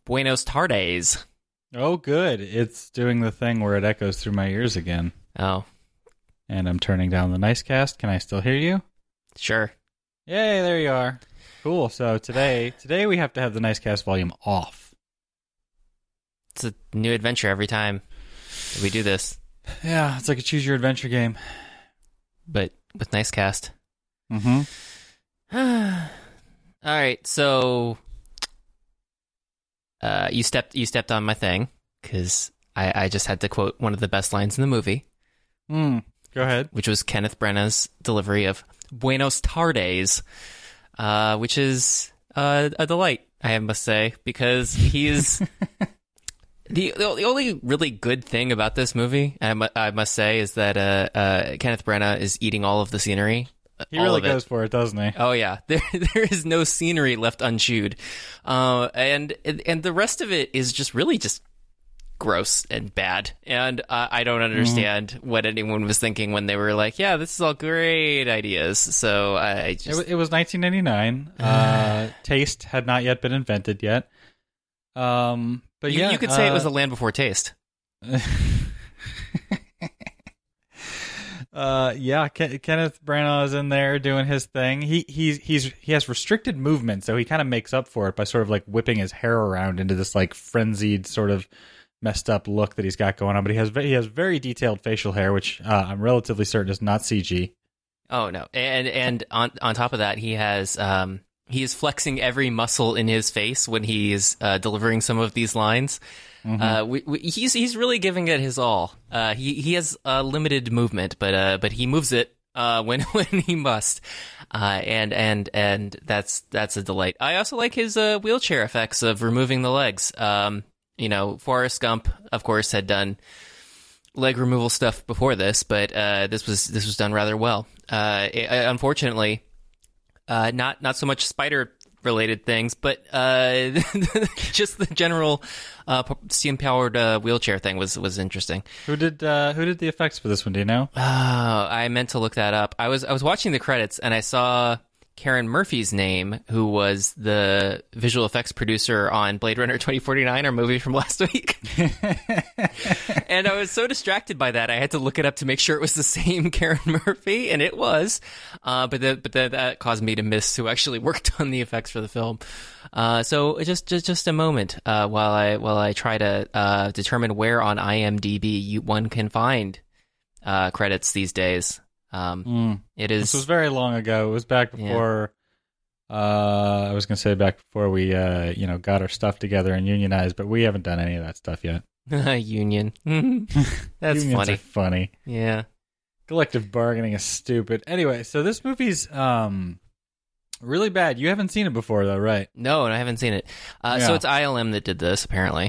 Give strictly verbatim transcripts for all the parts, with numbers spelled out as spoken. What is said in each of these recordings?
Buenos Tardes. Oh, good. It's doing the thing where it echoes through my ears again. Oh. And I'm turning down the Nicecast. Can I still hear you? Sure. Yay, there you are. Cool. So today, today we have to have the Nicecast volume off. It's a new adventure every time we do this. Yeah, it's like a choose your adventure game. But with Nicecast. Mm-hmm. All right, so uh, you stepped you stepped on my thing because I, I just had to quote one of the best lines in the movie. Mm, go ahead. Which was Kenneth Branagh's delivery of Buenos Tardes, uh, which is uh, a delight, I must say, because he's the the only really good thing about this movie, I, mu- I must say, is that uh, uh, Kenneth Branagh is eating all of the scenery. He really goes for it, doesn't he? Oh yeah, there there is no scenery left unchewed, uh, and and the rest of it is just really just gross and bad. And uh, I don't understand mm. what anyone was thinking when they were like, "Yeah, this is all great ideas." So I just it, it was nineteen ninety-nine. uh, taste had not yet been invented yet. Um, but you, yeah, you could say uh, it was a land before taste. Uh, yeah, Ken- Kenneth Branagh is in there doing his thing. He he's he's he has restricted movement, so he kind of makes up for it by sort of like whipping his hair around into this like frenzied sort of messed up look that he's got going on. But he has he has very detailed facial hair, which uh, I'm relatively certain is not C G. Oh no, and and on on top of that, he has um he is flexing every muscle in his face when he is uh, delivering some of these lines. Mm-hmm. Uh, we, we, he's he's really giving it his all. Uh, he he has uh, limited movement, but uh, but he moves it uh, when when he must, uh, and and and that's that's a delight. I also like his uh, wheelchair effects of removing the legs. Um, you know, Forrest Gump, of course, had done leg removal stuff before this, but uh, this was this was done rather well. Uh, it, unfortunately, uh, not not so much spider related things, but uh, just the general uh, steam powered uh, wheelchair thing was was interesting. Who did uh, who did the effects for this one? Do you know? Oh, I meant to look that up. I was I was watching the credits and I saw Karen Murphy's name, who was the visual effects producer on Blade Runner twenty forty-nine, our movie from last week. And I was so distracted by that, I had to look it up to make sure it was the same Karen Murphy, and it was. Uh, but the, but the, that caused me to miss who actually worked on the effects for the film. Uh, so just just just a moment uh, while I while I try to uh, determine where on IMDb you, one can find uh, credits these days. Um, mm. It is. This was very long ago. It was back before. Yeah. Uh, I was going to say back before we, uh, you know, got our stuff together and unionized, but we haven't done any of that stuff yet. Union. That's Unions funny. Are funny. Yeah. Collective bargaining is stupid. Anyway, so this movie's um really bad. You haven't seen it before, though, right? No, and I haven't seen it. Uh, yeah. So it's I L M that did this, apparently.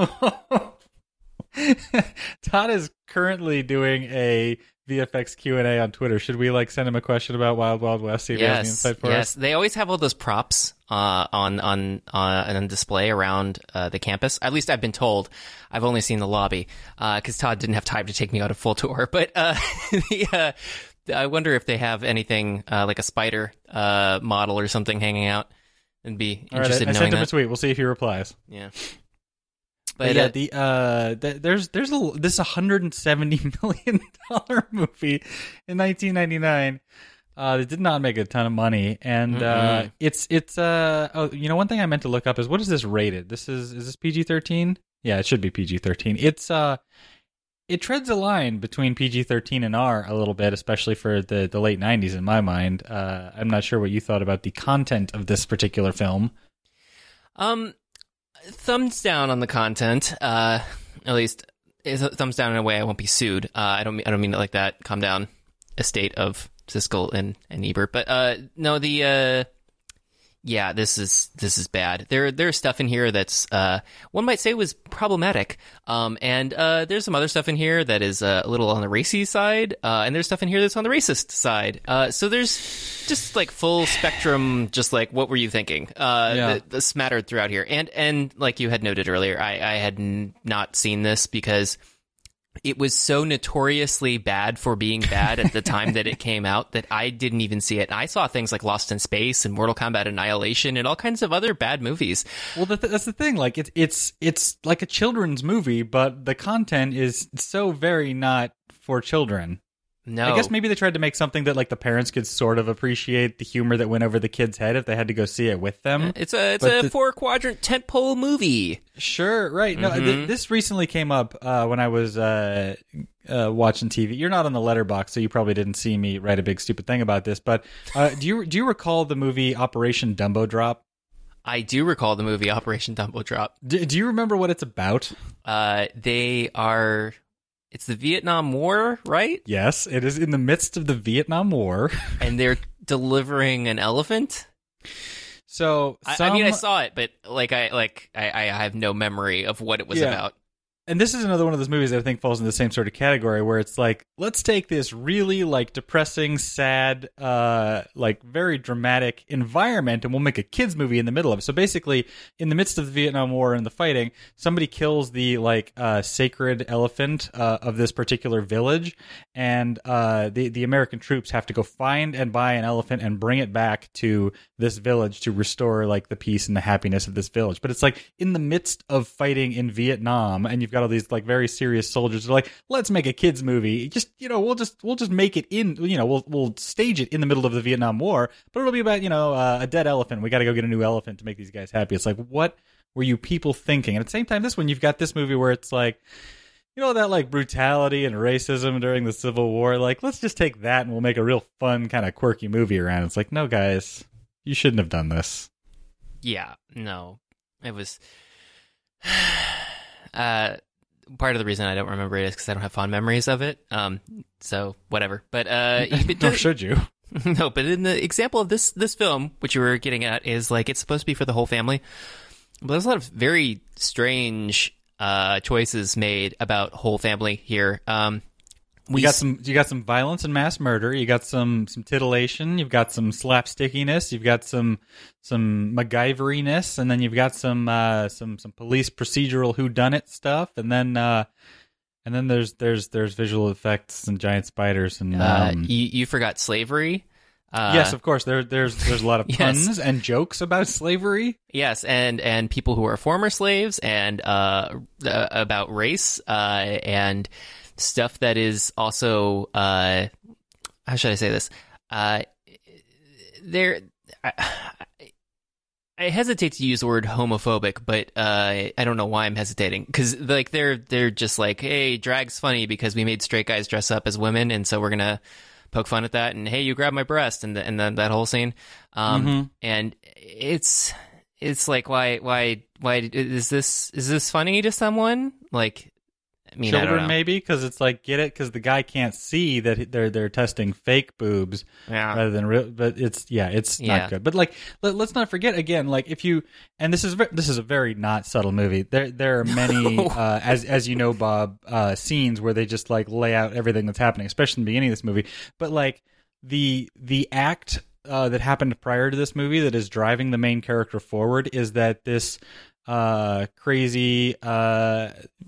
Todd is currently doing a V F X Q and A on Twitter. Should we like send him a question about Wild Wild West? See if yes, he has any insight for yes. us? They always have all those props uh, on on uh, on display around uh, the campus. At least I've been told. I've only seen the lobby because uh, Todd didn't have time to take me on a full tour. But uh, the, uh, I wonder if they have anything uh, like a spider uh, model or something hanging out. And be all interested right, I, in knowing I sent him that. a tweet. We'll see if he replies. Yeah. But, but yeah, uh, the uh, th- there's there's a this one hundred seventy million dollar movie in nineteen ninety-nine. Uh, it did not make a ton of money, and mm-hmm. uh, it's it's uh oh you know one thing I meant to look up is what is this rated? This is is this P G thirteen? Yeah, it should be P G thirteen. It's uh it treads a line between P G thirteen and R a little bit, especially for the the late nineties in my mind. Uh, I'm not sure what you thought about the content of this particular film. Um. Thumbs down on the content. Uh, at least thumbs down in a way I won't be sued. Uh, I don't. I don't mean it like that. Calm down. Estate of Siskel and and Ebert. But uh, no, the uh, yeah, this is this is bad. There there's stuff in here that's uh, one might say was problematic. Um, and uh, there's some other stuff in here that is uh, a little on the racy side. Uh, and there's stuff in here that's on the racist side. Uh, so there's just like full spectrum. Just like what were you thinking? Uh, yeah. the, the smattered throughout here. And and like you had noted earlier, I I had n- not seen this because it was so notoriously bad for being bad at the time that it came out that I didn't even see it. And I saw things like Lost in Space and Mortal Kombat Annihilation and all kinds of other bad movies. Well, the th- that's the thing. Like, it's it's it's like a children's movie, but the content is so very not for children. No. I guess maybe they tried to make something that like the parents could sort of appreciate the humor that went over the kid's head if they had to go see it with them. It's a it's But a the- four quadrant tentpole movie. Sure, right. No, Mhm. th- this recently came up uh, when I was uh, uh, watching T V. You're not on the Letterbox, so you probably didn't see me write a big stupid thing about this. But uh, do you do you recall the movie Operation Dumbo Drop? I do recall the movie Operation Dumbo Drop. Do, do you remember what it's about? Uh, they are. It's the Vietnam War, right? Yes, it is in the midst of the Vietnam War. And they're delivering an elephant. So I, some, I mean, I saw it, but like I like I, I have no memory of what it was Yeah. about. and this is another one of those movies that I think falls in the same sort of category where it's like, let's take this really like depressing, sad, uh, like very dramatic environment and we'll make a kids movie in the middle of it. So basically, in the midst of the Vietnam War and the fighting, somebody kills the like uh, sacred elephant uh, of this particular village, and uh, the the American troops have to go find and buy an elephant and bring it back to this village to restore like the peace and the happiness of this village. But it's like in the midst of fighting in Vietnam, and you've got all these like very serious soldiers. They're like, let's make a kids movie. Just you know, we'll just we'll just make it in. You know, we'll we'll stage it in the middle of the Vietnam War, but it'll be about you know uh, a dead elephant. We got to go get a new elephant to make these guys happy. It's like, what were you people thinking? And at the same time, this one you've got this movie where it's like, you know, that like brutality and racism during the Civil War. Like, let's just take that and we'll make a real fun kind of quirky movie around it. It's like, no, guys, you shouldn't have done this. Yeah, no, it was. uh, part of the reason I don't remember it is because I don't have fond memories of it. Um, so whatever. But uh, Nor should you. No, but in the example of this this film, which you were getting at, is like it's supposed to be for the whole family. But there's a lot of very strange uh, choices made about whole family here. Um, We you got some. You got some violence and mass murder. You got some some titillation. You've got some slapstickiness. You've got some some MacGyveriness, and then you've got some uh, some some police procedural whodunit stuff, and then uh, and then there's there's there's visual effects and giant spiders and. uh, Um, you, you forgot slavery. Uh, yes, of course. There there's there's a lot of Yes. puns and jokes about slavery. Yes, and and people who are former slaves, and uh, uh, about race, uh, and stuff that is also uh, how should I say this? Uh, there, I, I hesitate to use the word homophobic, but uh, I don't know why I'm hesitating because like they're they're just like, hey, drag's funny because we made straight guys dress up as women, and so we're gonna poke fun at that, and hey, you grabbed my breast, and the, and then that whole scene, um, Mm-hmm. and it's it's like why why why is this is this funny to someone? Like, I mean, I don't Children know. maybe because it's like get it because the guy can't see that they're they're testing fake boobs Yeah. rather than real. But it's yeah, it's Yeah. not good. But like let, let's not forget again, like if you and this is ve- this is a very not subtle movie. There there are many No. uh, as as you know, Bob, uh, scenes where they just like lay out everything that's happening, especially in the beginning of this movie. But like the the act uh, that happened prior to this movie that is driving the main character forward is that this uh crazy uh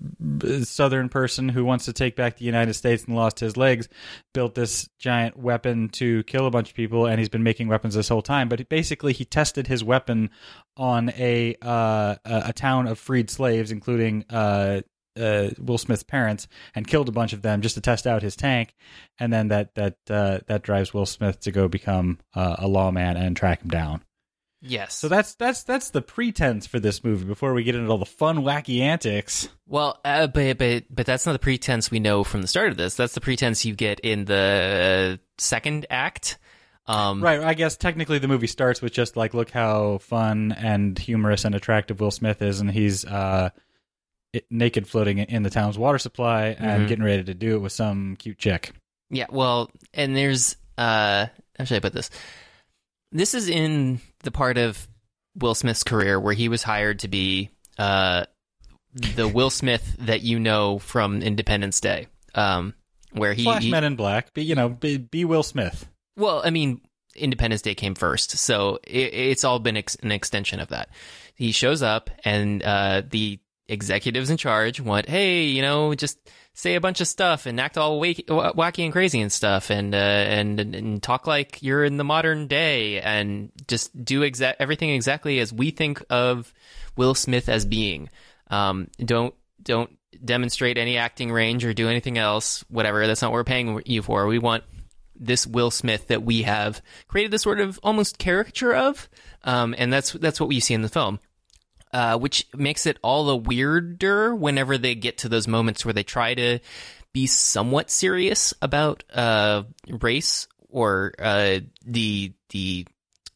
b- southern person who wants to take back the United States and lost his legs built this giant weapon to kill a bunch of people, and he's been making weapons this whole time. But basically he tested his weapon on a uh a, a town of freed slaves, including uh uh, Will Smith's parents, and killed a bunch of them just to test out his tank, and then that that uh, that drives Will Smith to go become uh, a lawman and track him down. Yes. So that's that's that's the pretense for this movie before we get into all the fun, wacky antics. Well, uh, but but but that's not the pretense we know from the start of this. That's the pretense you get in the uh, second act. Um, Right. I guess technically the movie starts with just like, look how fun and humorous and attractive Will Smith is, and he's uh, it, naked floating in the town's water supply and Mhm. getting ready to do it with some cute chick. Yeah. Well, and there's uh, how should I put this? This is in the part of Will Smith's career where he was hired to be uh, the Will Smith that you know from Independence Day, um, where he, Flash he Men in Black, be you know, be, be Will Smith. well, I mean, Independence Day came first, so it, it's all been ex- an extension of that. He shows up, and uh, the executives in charge want, hey, you know, just say a bunch of stuff and act all wacky, wacky and crazy and stuff, and uh, and and talk like you're in the modern day, and just do exa- everything exactly as we think of Will Smith as being. Um, don't don't demonstrate any acting range or do anything else. Whatever. That's not what we're paying you for. We want this Will Smith that we have created this sort of almost caricature of, um, and that's that's what we see in the film. Uh, which makes it all the weirder whenever they get to those moments where they try to be somewhat serious about uh, race or uh, the the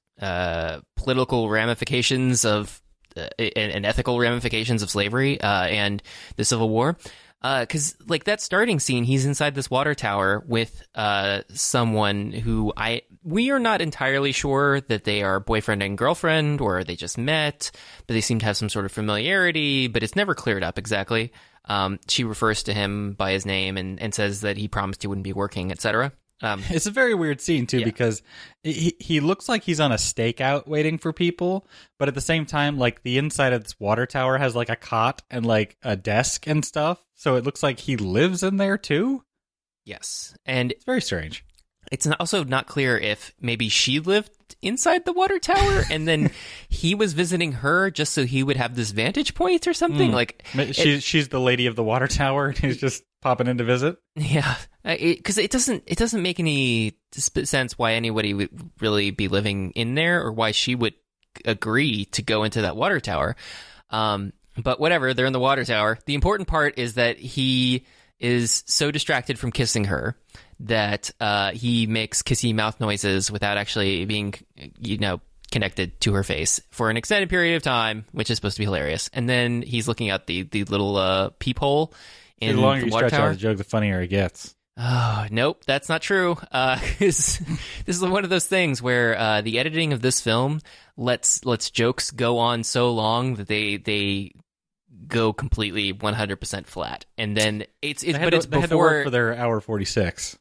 uh, political ramifications of uh, and, and ethical ramifications of slavery uh, and the Civil War. Because, uh, like, that starting scene, he's inside this water tower with uh, someone who I we are not entirely sure that they are boyfriend and girlfriend, or they just met, but they seem to have some sort of familiarity, but it's never cleared up exactly. Um, she refers to him by his name and, and says that he promised he wouldn't be working, et cetera. Um, it's a very weird scene, too, yeah. because he, he looks like he's on a stakeout waiting for people, but at the same time, like, the inside of this water tower has, like, a cot and, like, a desk and stuff, so it looks like he lives in there, too? Yes, and it's very strange. It's also not clear if maybe she lived inside the water tower, and then he was visiting her just so he would have this vantage point or something. Mm. Like she, it, she's the lady of the water tower, and he's just popping in to visit. Yeah, because it, it doesn't it doesn't make any sense why anybody would really be living in there, or why she would agree to go into that water tower. Um, but whatever, they're in the water tower. The important part is that he is so distracted from kissing her that uh, he makes kissy mouth noises without actually being, you know, connected to her face for an extended period of time, which is supposed to be hilarious. And then he's looking out the, the little uh, peephole in the longer the you water stretch tower. out the joke, the funnier it gets. Oh, nope, that's not true. Uh, this is one of those things where uh, the editing of this film lets lets jokes go on so long that they they go completely one hundred percent flat, and then it's it's but to, it's they before had to work for their hour forty-six.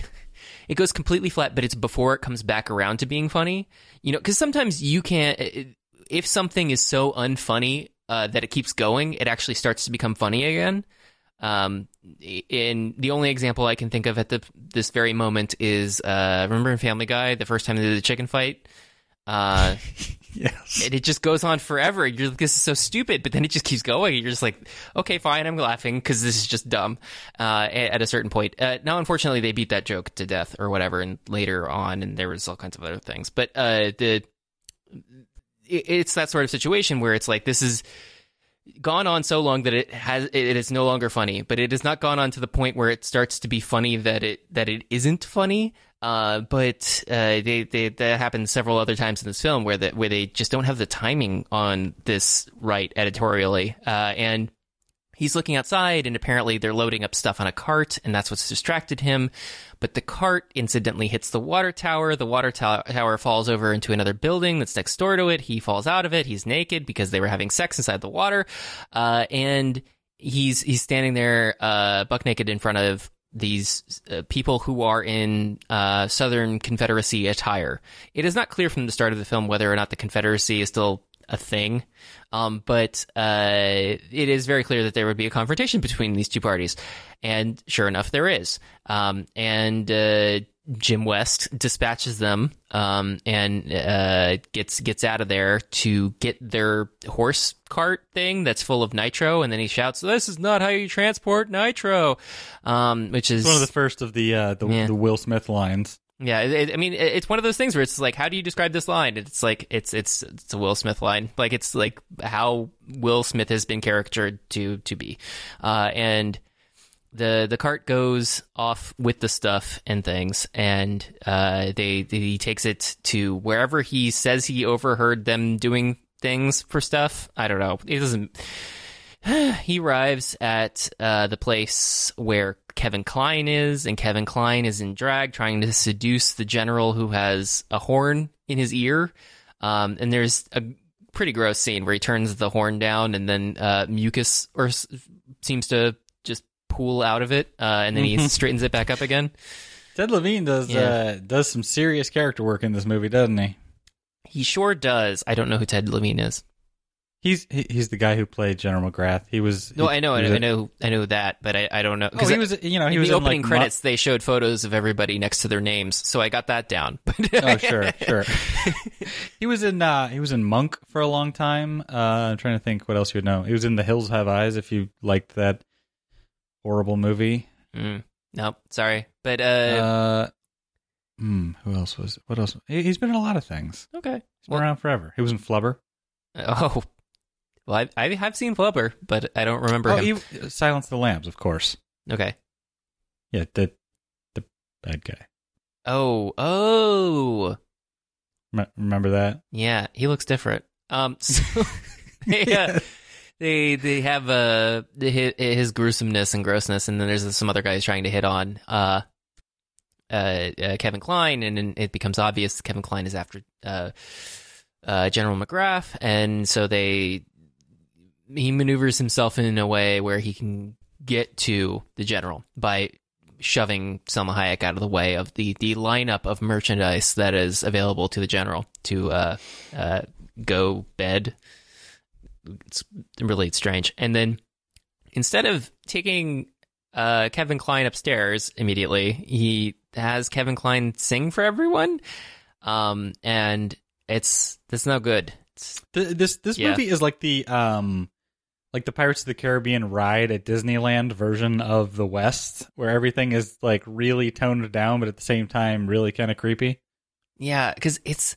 It goes completely flat, but it's before it comes back around to being funny. You know, because sometimes you can't. If something is so unfunny uh, that it keeps going, it actually starts to become funny again. Um, in the only example I can think of at the this very moment is uh, remember in Family Guy, the first time they did the chicken fight. Uh, yes. And it just goes on forever. You're like, this is so stupid, but then it just keeps going. You're just like, okay, fine, I'm laughing because this is just dumb. Uh, at a certain point. Uh, now, unfortunately, they beat that joke to death or whatever, and later on, and there was all kinds of other things. But uh, the it, it's that sort of situation where it's like this is gone on so long that it has it is no longer funny, but it has not gone on to the point where it starts to be funny that it that it isn't funny. Uh, but uh, they, they that happens several other times in this film where that where they just don't have the timing on this right editorially. Uh, and he's looking outside, and apparently they're loading up stuff on a cart, and that's what's distracted him. But the cart incidentally hits the water tower. The water to- tower falls over into another building that's next door to it. He falls out of it. He's naked because they were having sex inside the water, uh, and he's he's standing there uh, buck naked in front of these uh, people who are in uh, Southern Confederacy attire. It is not clear from the start of the film whether or not the Confederacy is still a thing, um, but uh, it is very clear that there would be a confrontation between these two parties. And sure enough, there is. Um, and uh, Jim West dispatches them um, and uh, gets gets out of there to get their horse cart thing that's full of nitro, and then he shouts, "This is not how you transport nitro," um, which is it's one of the first of the uh, the, yeah. the Will Smith lines. Yeah, it, I mean, it's one of those things where it's like, how do you describe this line? It's like it's it's it's a Will Smith line, like it's like how Will Smith has been caricatured to to be, uh, and. The the cart goes off with the stuff and things, and uh, they, they he takes it to wherever he says he overheard them doing things for stuff. I don't know. He doesn't. He arrives at uh, the place where Kevin Kline is, and Kevin Kline is in drag trying to seduce the general who has a horn in his ear. Um, and there's a pretty gross scene where he turns the horn down, and then uh, mucus or seems to just pool out of it, uh, and then he straightens it back up again. Ted Levine does yeah. uh, does some serious character work in this movie, doesn't he? He sure does. I don't know who Ted Levine is. He's he, he's the guy who played General McGrath. He was no, he, I know, I know, I know, I know that, but I, I don't know. Oh, he was, you know, he in was the in opening like, credits. They showed photos of everybody next to their names, so I got that down. Oh, sure, sure. he was in uh, he was in Monk for a long time. Uh, I'm trying to think what else you would know. He was in The Hills Have Eyes. If you liked that horrible movie. Mm, no, sorry, but uh, uh, hmm, who else was? What else? He, he's been in a lot of things. Okay, he's been well, around forever. He was in Flubber. Oh. Well, I, I have seen Flubber, but I don't remember oh, him. He, Silence of the Lambs, of course. Okay. Yeah, the the bad guy. Oh, oh. M- remember that? Yeah, he looks different. Um, so they, uh, they they have uh his, his gruesomeness and grossness, and then there's some other guys trying to hit on uh, uh, uh Kevin Kline, and then it becomes obvious Kevin Kline is after uh, uh General McGrath, and so they. He maneuvers himself in a way where he can get to the general by shoving Salma Hayek out of the way of the, the lineup of merchandise that is available to the general to uh, uh, go bed. It's really strange. And then instead of taking uh, Kevin Kline upstairs immediately, he has Kevin Kline sing for everyone. Um, and it's that's no good. It's, this this yeah. movie is like the um like the Pirates of the Caribbean ride at Disneyland version of the West, where everything is like really toned down, but at the same time really kind of creepy. Yeah, because it's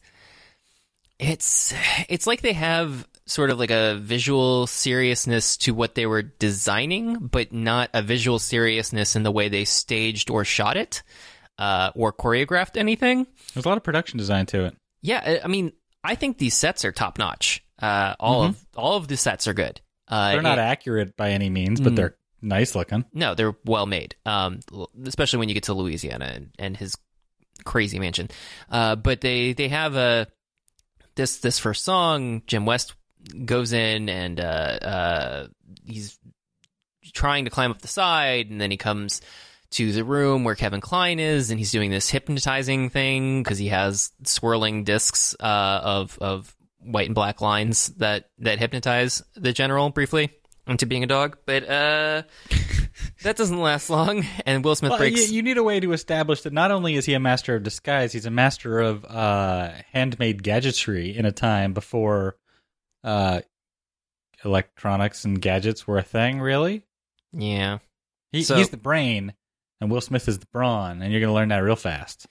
it's it's like they have sort of like a visual seriousness to what they were designing, but not a visual seriousness in the way they staged or shot it, uh, or choreographed anything. There's a lot of production design to it. Yeah, I mean, I think these sets are top notch. Uh, all mm-hmm. of all of the sets are good. Uh, they're not it, accurate by any means, but they're nice looking. No, they're well made, um, especially when you get to Louisiana and, and his crazy mansion. Uh, but they, they have a this this first song. Jim West goes in and uh, uh, he's trying to climb up the side, and then he comes to the room where Kevin Kline is, and he's doing this hypnotizing thing because he has swirling discs uh, of of. white and black lines that, that hypnotize the general briefly into being a dog, but uh, that doesn't last long. And Will Smith well, breaks. You, you need a way to establish that not only is he a master of disguise, he's a master of uh, handmade gadgetry in a time before uh, electronics and gadgets were a thing. Really? Yeah. He, so, he's the brain, and Will Smith is the brawn, and you're going to learn that real fast.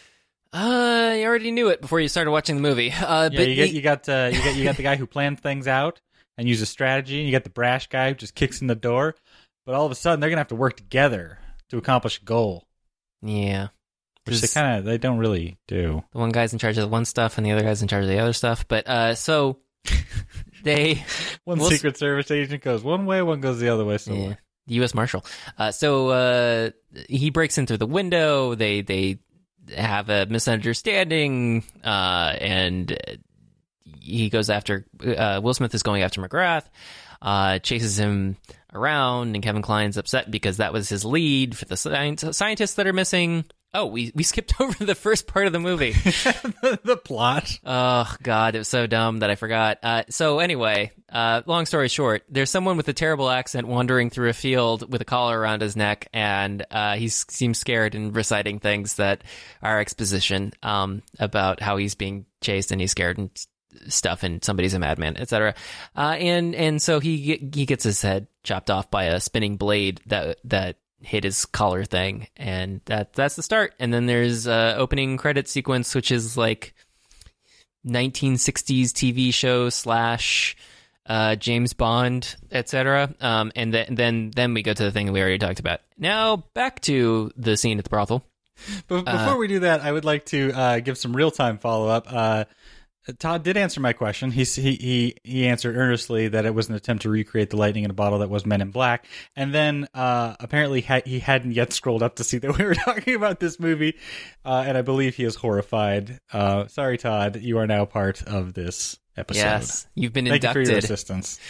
Uh, you already knew it before you started watching the movie. Uh, yeah, but you get you got uh, you got you got the guy who planned things out and uses strategy, and you got the brash guy who just kicks in the door. But all of a sudden, they're gonna have to work together to accomplish a goal. Yeah, which they kind of they don't really do. The one guy's in charge of the one stuff, and the other guy's in charge of the other stuff. But uh, so they one we'll Secret s- Service agent goes one way, one goes the other way. So yeah, the U S Marshal. Uh, so uh, he breaks in through the window. They they. have a misunderstanding, uh, and he goes after, uh, Will Smith is going after McGrath, uh, chases him around, and Kevin Kline's upset because that was his lead for the science- scientists that are missing. Oh, we, we skipped over the first part of the movie. the, the plot. Oh, God, it was so dumb that I forgot. Uh, so anyway, uh, long story short, there's someone with a terrible accent wandering through a field with a collar around his neck, and uh, he seems scared and reciting things that are exposition um, about how he's being chased and he's scared and stuff, and somebody's a madman, et cetera. Uh, and and so he he gets his head chopped off by a spinning blade that that. hit his collar thing, and that that's the start. And then there's uh opening credit sequence, which is like nineteen sixties T V show slash uh James Bond, etc. Um and th- then then we go to the thing we already talked about. Now back to the scene at the brothel. But before uh, we do that, I would like to uh give some real-time follow-up. uh Todd did answer my question. He, he he he answered earnestly that it was an attempt to recreate the lightning in a bottle that was Men in Black. And then uh, apparently ha- he hadn't yet scrolled up to see that we were talking about this movie. Uh, and I believe he is horrified. Uh, sorry, Todd. You are now part of this episode. Yes, you've been Thank inducted. Thank you for your assistance.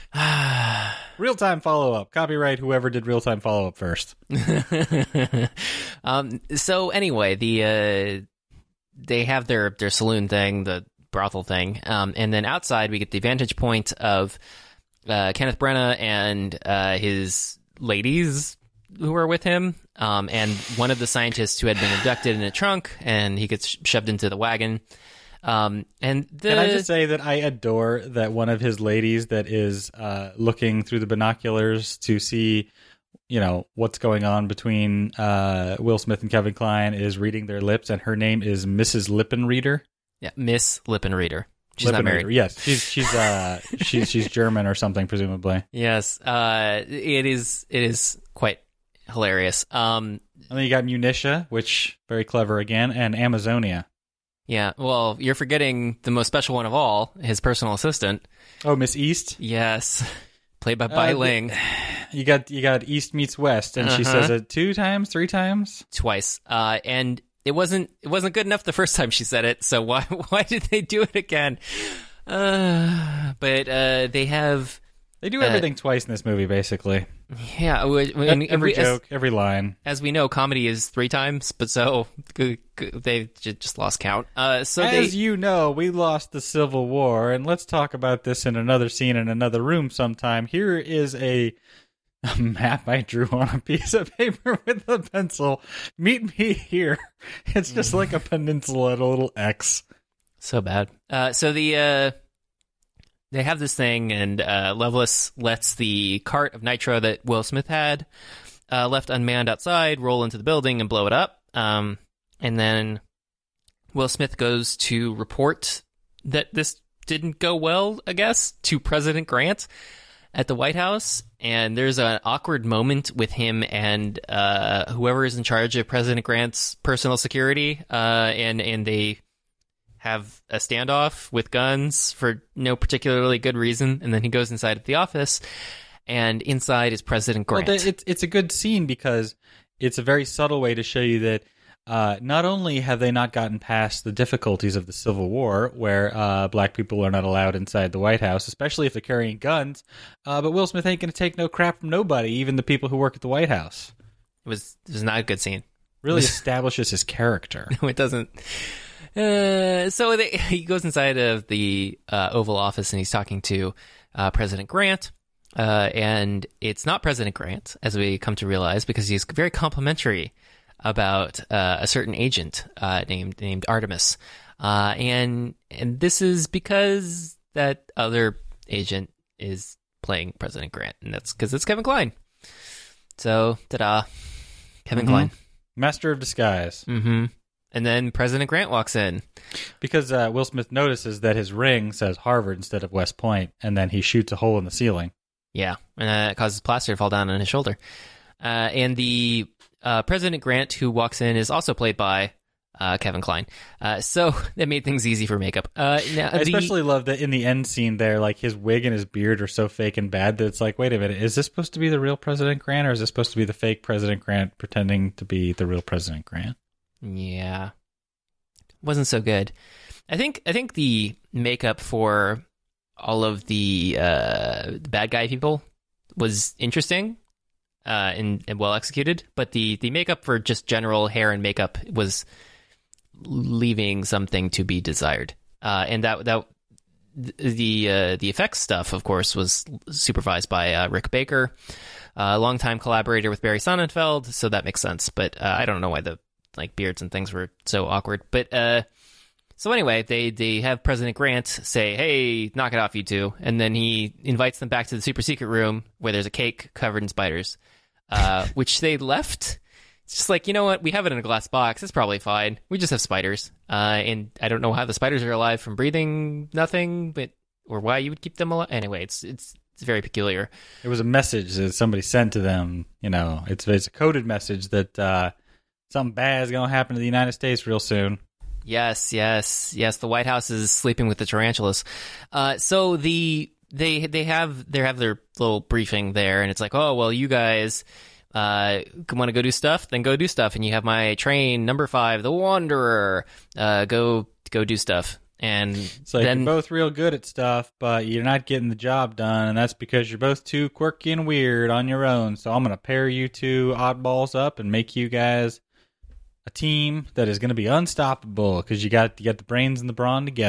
Real-time follow-up. Copyright whoever did real-time follow-up first. um. So anyway, the uh, they have their, their saloon thing, the brothel thing. Um, and then outside, we get the vantage point of uh, Kenneth Branagh and uh, his ladies who are with him, um, and one of the scientists who had been abducted in a trunk, and he gets shoved into the wagon. Um, and the... Can I just say that I adore that one of his ladies that is uh, looking through the binoculars to see, you know, what's going on between uh, Will Smith and Kevin Kline is reading their lips, and her name is Missus Lippenreader. Yeah, Miss Lippenreader. She's not married. Yes, she's she's uh she's she's German or something, presumably. Yes, uh, it is it is quite hilarious. Um, and then you got Munitia, which very clever again, and Amazonia. Yeah, well, you're forgetting the most special one of all, his personal assistant. Oh, Miss East. Yes, played by Bai uh, Ling. You got you got East meets West, and uh-huh. she says it two times, three times, twice. Uh, and it wasn't it wasn't good enough the first time she said it. So why why did they do it again? Uh, but uh, they have they do everything uh, twice in this movie, basically. Yeah, we, we, every we, joke, as, every line. As we know, comedy is three times, but so they just lost count. Uh, so as they, you know, we lost the Civil War, and let's talk about this in another scene in another room sometime. Here is a, a map I drew on a piece of paper with a pencil. Meet me here. It's just like a peninsula at a little X. So bad. Uh, so the... Uh, They have this thing, and uh, Loveless lets the cart of nitro that Will Smith had uh, left unmanned outside roll into the building and blow it up. Um, and then Will Smith goes to report that this didn't go well, I guess, to President Grant at the White House. And there's an awkward moment with him and uh, whoever is in charge of President Grant's personal security, uh, and and they have a standoff with guns for no particularly good reason, and then he goes inside the office, and inside is President Grant. Well, it's it's a good scene because it's a very subtle way to show you that uh, not only have they not gotten past the difficulties of the Civil War, where uh, black people are not allowed inside the White House, especially if they're carrying guns, uh, but Will Smith ain't going to take no crap from nobody, even the people who work at the White House. It was it was not a good scene. Really establishes his character. No, it doesn't. Uh, so they, he goes inside of the uh, Oval Office and he's talking to uh, President Grant. Uh, and it's not President Grant, as we come to realize, because he's very complimentary about uh, a certain agent uh, named named Artemis. Uh, and and this is because that other agent is playing President Grant, and that's because it's Kevin Kline. So, ta-da, Kevin mm-hmm. Kline, master of disguise. Mm-hmm. And then President Grant walks in. Because uh, Will Smith notices that his ring says Harvard instead of West Point, and then he shoots a hole in the ceiling. Yeah, and that causes plaster to fall down on his shoulder. Uh, and the uh, President Grant who walks in is also played by uh, Kevin Kline. Uh, so that made things easy for makeup. Uh, now, I especially the... love that in the end scene there, like his wig and his beard are so fake and bad that it's like, wait a minute, is this supposed to be the real President Grant, or is this supposed to be the fake President Grant pretending to be the real President Grant? Yeah, wasn't so good. I think I think the makeup for all of the uh, bad guy people was interesting uh, and, and well executed, but the, the makeup for just general hair and makeup was leaving something to be desired. Uh, and that that the uh, the effects stuff, of course, was supervised by uh, Rick Baker, a uh, longtime collaborator with Barry Sonnenfeld, so that makes sense. But uh, I don't know why the like beards and things were so awkward. But uh, so anyway, they, they have President Grant say, hey, knock it off, you two. And then he invites them back to the super secret room where there's a cake covered in spiders, uh, which they left. It's just like, you know what? We have it in a glass box. It's probably fine. We just have spiders. Uh, and I don't know how the spiders are alive from breathing nothing, but or why you would keep them alive. Anyway, it's it's it's very peculiar. It was a message that somebody sent to them. You know, it's, it's a coded message that... Uh, something bad is going to happen to the United States real soon. Yes, yes, yes. The White House is sleeping with the tarantulas. Uh, so the they they have they have their little briefing there, and it's like, oh well, you guys uh, want to go do stuff, then go do stuff, and you have my train number five, the Wanderer. Uh, go go do stuff, and it's like then, you're both real good at stuff, but you're not getting the job done, and that's because you're both too quirky and weird on your own. So I'm going to pair you two oddballs up and make you guys a team that is going to be unstoppable because you got you got the brains and the brawn together.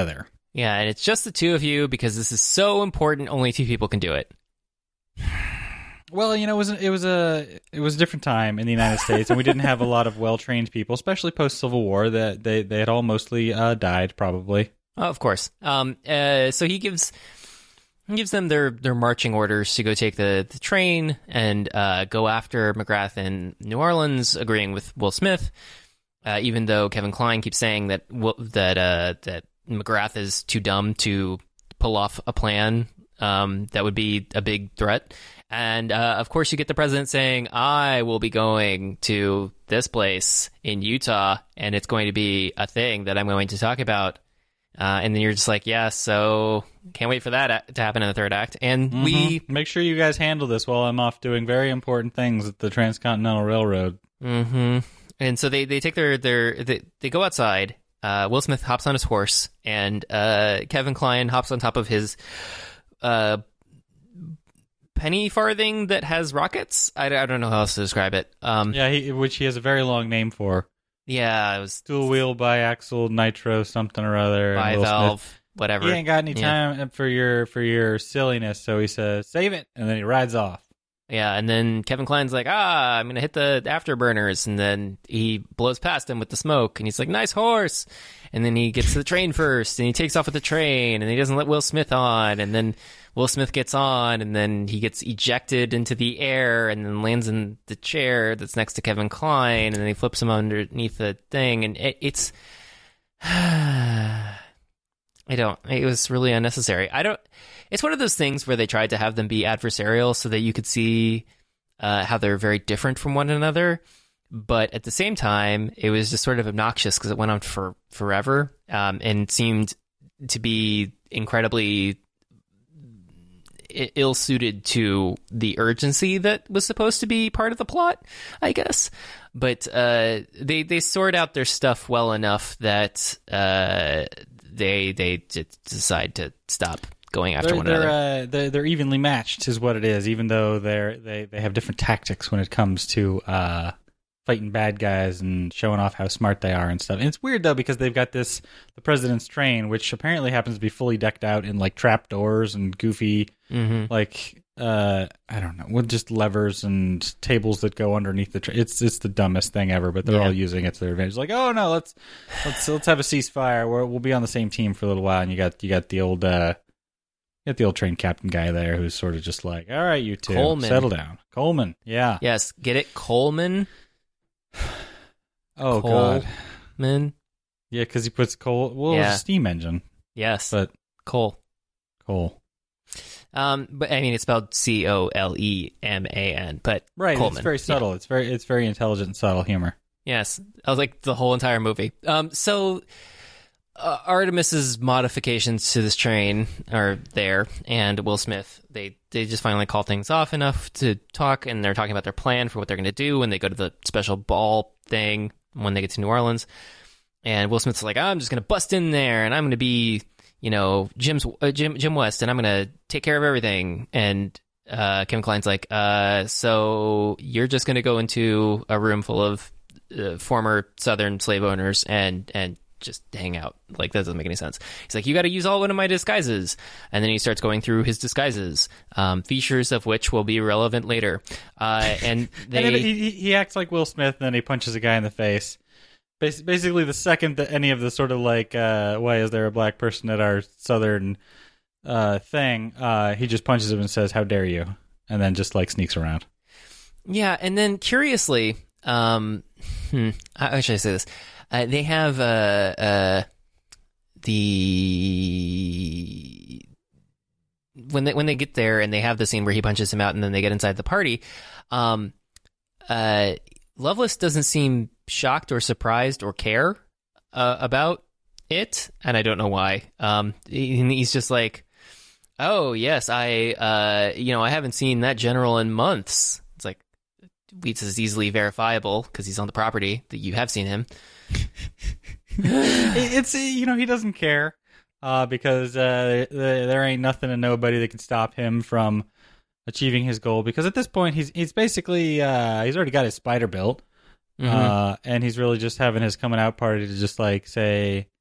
Yeah, and it's just the two of you because this is so important. Only two people can do it. Well, you know, it was it was a it was a different time in the United States, and we didn't have a lot of well trained people, especially post Civil War. That they they had all mostly uh, died, probably. Oh, of course. Um. Uh. So he gives he gives them their their marching orders to go take the, the train and uh go after McGrath in New Orleans, agreeing with Will Smith. Uh, even though Kevin Kline keeps saying that that uh that McGrath is too dumb to pull off a plan um that would be a big threat. And, uh, of course, you get the president saying, I will be going to this place in Utah, and it's going to be a thing that I'm going to talk about. Uh, and then you're just like, yeah, so can't wait for that to happen in the third act. And mm-hmm. we... Make sure you guys handle this while I'm off doing very important things at the Transcontinental Railroad. Mm-hmm. And so they, they take their... their they, they go outside. Uh, Will Smith hops on his horse, and uh, Kevin Kline hops on top of his... Uh, penny farthing that has rockets. I, I don't know how else to describe it. Um, yeah, he, which he has a very long name for. Yeah, it was dual wheel biaxial nitro something or other. Bivalve, whatever. He ain't got any time yeah. for your for your silliness, so he says, "Save it," and then he rides off. Yeah, and then Kevin Kline's like, "Ah, I'm gonna hit the afterburners," and then he blows past him with the smoke, and he's like, "Nice horse." And then he gets to the train first, and he takes off with the train, and he doesn't let Will Smith on, and then Will Smith gets on, and then he gets ejected into the air, and then lands in the chair that's next to Kevin Kline, and then he flips him underneath the thing, and it, it's... I don't... It was really unnecessary. I don't... It's one of those things where they tried to have them be adversarial so that you could see uh, how they're very different from one another. But at the same time, it was just sort of obnoxious because it went on for forever um, and seemed to be incredibly ill-suited to the urgency that was supposed to be part of the plot, I guess. But uh, they they sort out their stuff well enough that uh, they they decide to stop going after they're, one they're, another. Uh, they're, they're evenly matched, is what it is. Even though they're they they have different tactics when it comes to uh, fighting bad guys and showing off how smart they are and stuff. And it's weird though because they've got this the president's train, which apparently happens to be fully decked out in like trapdoors and goofy mm-hmm. like uh, I don't know, with just levers and tables that go underneath the train. It's it's the dumbest thing ever, but they're yeah. all using it to their advantage. Like, oh no, let's let's let's have a ceasefire. We're, we'll be on the same team for a little while. And you got you got the old. Uh, Get the old train captain guy there who's sort of just like, all right, you two, Coleman. Settle down. Coleman, yeah. Yes, get it? Coleman? oh, God. Coleman? Yeah, because he puts coal, well, yeah. it was a steam engine. Yes. But coal. Coal. Um, but I mean, it's spelled C O L E M A N, but right, Coleman. It's very subtle. Yeah. It's very, it's very intelligent and subtle humor. Yes. I was like the whole entire movie. Um, so... Uh, Artemis's modifications to this train are there, and Will Smith, they, they just finally call things off enough to talk, and they're talking about their plan for what they're going to do when they go to the special ball thing when they get to New Orleans. And Will Smith's like, oh, I'm just going to bust in there, and I'm going to be, you know, Jim's uh, Jim Jim West, and I'm going to take care of everything. And uh, Kevin Kline's like, uh, so you're just going to go into a room full of uh, former Southern slave owners and and just hang out. Like, that doesn't make any sense. He's like, you got to use all one of my disguises. And then he starts going through his disguises, um, features of which will be relevant later. Uh, and they... and he, he acts like Will Smith, and then he punches a guy in the face. Bas- basically, the second that any of the sort of like, uh, why is there a black person at our Southern uh, thing, uh, he just punches him and says, how dare you? And then just like sneaks around. Yeah, and then curiously, um, hmm, how should I say this? Uh, they have uh, uh, the when they when they get there and they have the scene where he punches him out and then they get inside the party. Um, uh, Loveless doesn't seem shocked or surprised or care uh, about it, and I don't know why. Um, he, he's just like, "Oh yes, I uh, you know I haven't seen that general in months." It's like, Weitz is easily verifiable because he's on the property that you have seen him. It's, you know, he doesn't care uh, because uh, there, there ain't nothing and nobody that can stop him from achieving his goal. Because at this point, he's he's basically uh, he's already got his spider built, mm-hmm. uh, and he's really just having his coming out party to just like say,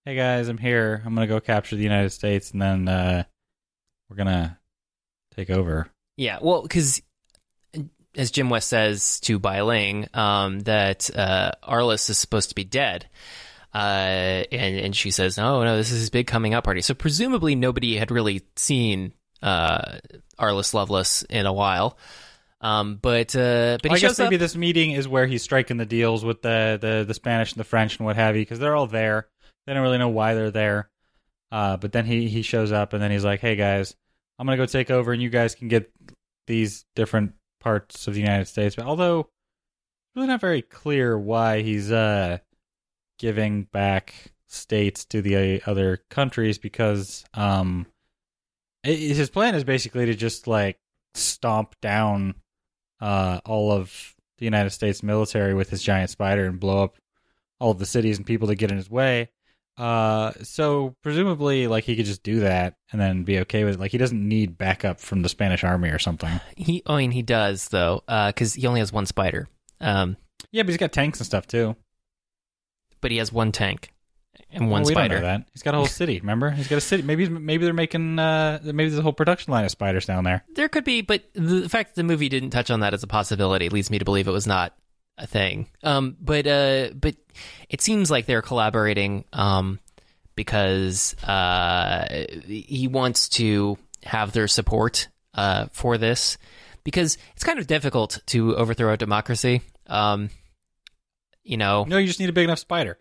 hey guys, I'm here. I'm gonna go capture the United States, and then uh, we're gonna take over. Yeah, well, because as Jim West says to Bai Ling, um, that uh, Arliss is supposed to be dead. Uh, and, and she says, oh, no, this is his big coming out party. So presumably nobody had really seen uh, Arliss Lovelace in a while. Um, but uh, but well, he I shows guess maybe up. this meeting is where he's striking the deals with the, the, the Spanish and the French and what have you, because they're all there. They don't really know why they're there. Uh, but then he, he shows up, and then he's like, hey, guys, I'm going to go take over, and you guys can get these different parts of the United States. But although it's really not very clear why he's... Uh, giving back states to the other countries, because um, it, his plan is basically to just like stomp down uh, all of the United States military with his giant spider and blow up all of the cities and people that get in his way. Uh, so presumably, like he could just do that and then be okay with it. Like he doesn't need backup from the Spanish army or something. He, I mean, he does though, because uh, he only has one spider. Um, yeah, but he's got tanks and stuff too. But he has one tank and one well, we spider. Don't know that. He's got a whole city. Remember, he's got a city. Maybe maybe they're making uh, maybe there's a whole production line of spiders down there. There could be, but the fact that the movie didn't touch on that as a possibility leads me to believe it was not a thing. Um, but uh, but it seems like they're collaborating um, because uh, he wants to have their support uh, for this, because it's kind of difficult to overthrow a democracy. Um, You know, no, you just need a big enough spider.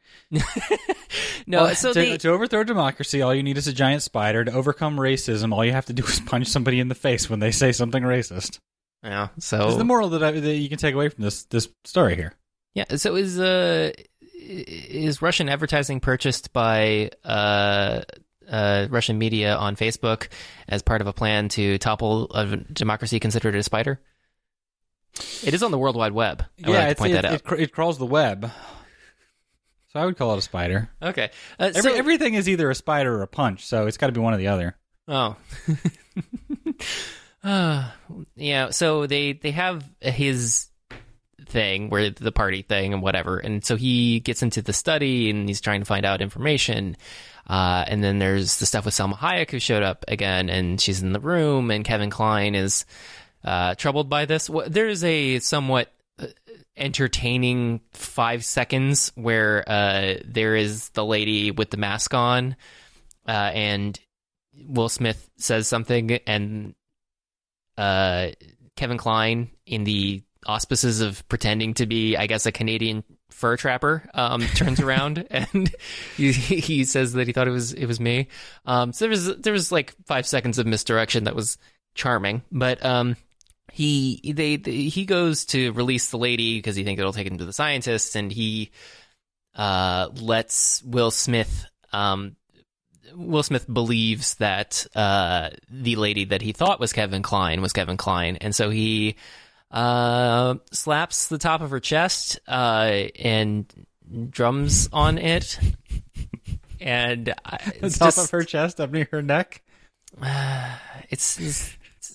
no, well, so to, they, to overthrow democracy, all you need is a giant spider. To overcome racism, all you have to do is punch somebody in the face when they say something racist. Yeah. So this is the moral that, I, that you can take away from this this story here. Yeah. So is uh is Russian advertising purchased by uh uh Russian media on Facebook as part of a plan to topple a democracy considered a spider? It is on the World Wide Web. I yeah, would like to it's, point it, that out. It, cr- it crawls the web, so I would call it a spider. Okay. Uh, Every, so, everything is either a spider or a punch, so it's got to be one or the other. Oh. uh, yeah. So they they have his thing, where the party thing and whatever, and so he gets into the study and he's trying to find out information. Uh, and then there's the stuff with Selma Hayek, who showed up again, and she's in the room, and Kevin Kline is. Uh, troubled by this. There's a somewhat entertaining five seconds where uh, there is the lady with the mask on, uh, and Will Smith says something, and uh, Kevin Kline, in the auspices of pretending to be, I guess, a Canadian fur trapper, um, turns around and he, he says that he thought it was it was me. Um, so there was there was like five seconds of misdirection that was charming, but um. He they, they he goes to release the lady because he thinks it'll take him to the scientists, and he uh, lets Will Smith. Um, Will Smith believes that uh, the lady that he thought was Kevin Kline was Kevin Kline, and so he uh, slaps the top of her chest uh, and drums on it, and the it's top just, of her chest up near her neck. Uh, it's. it's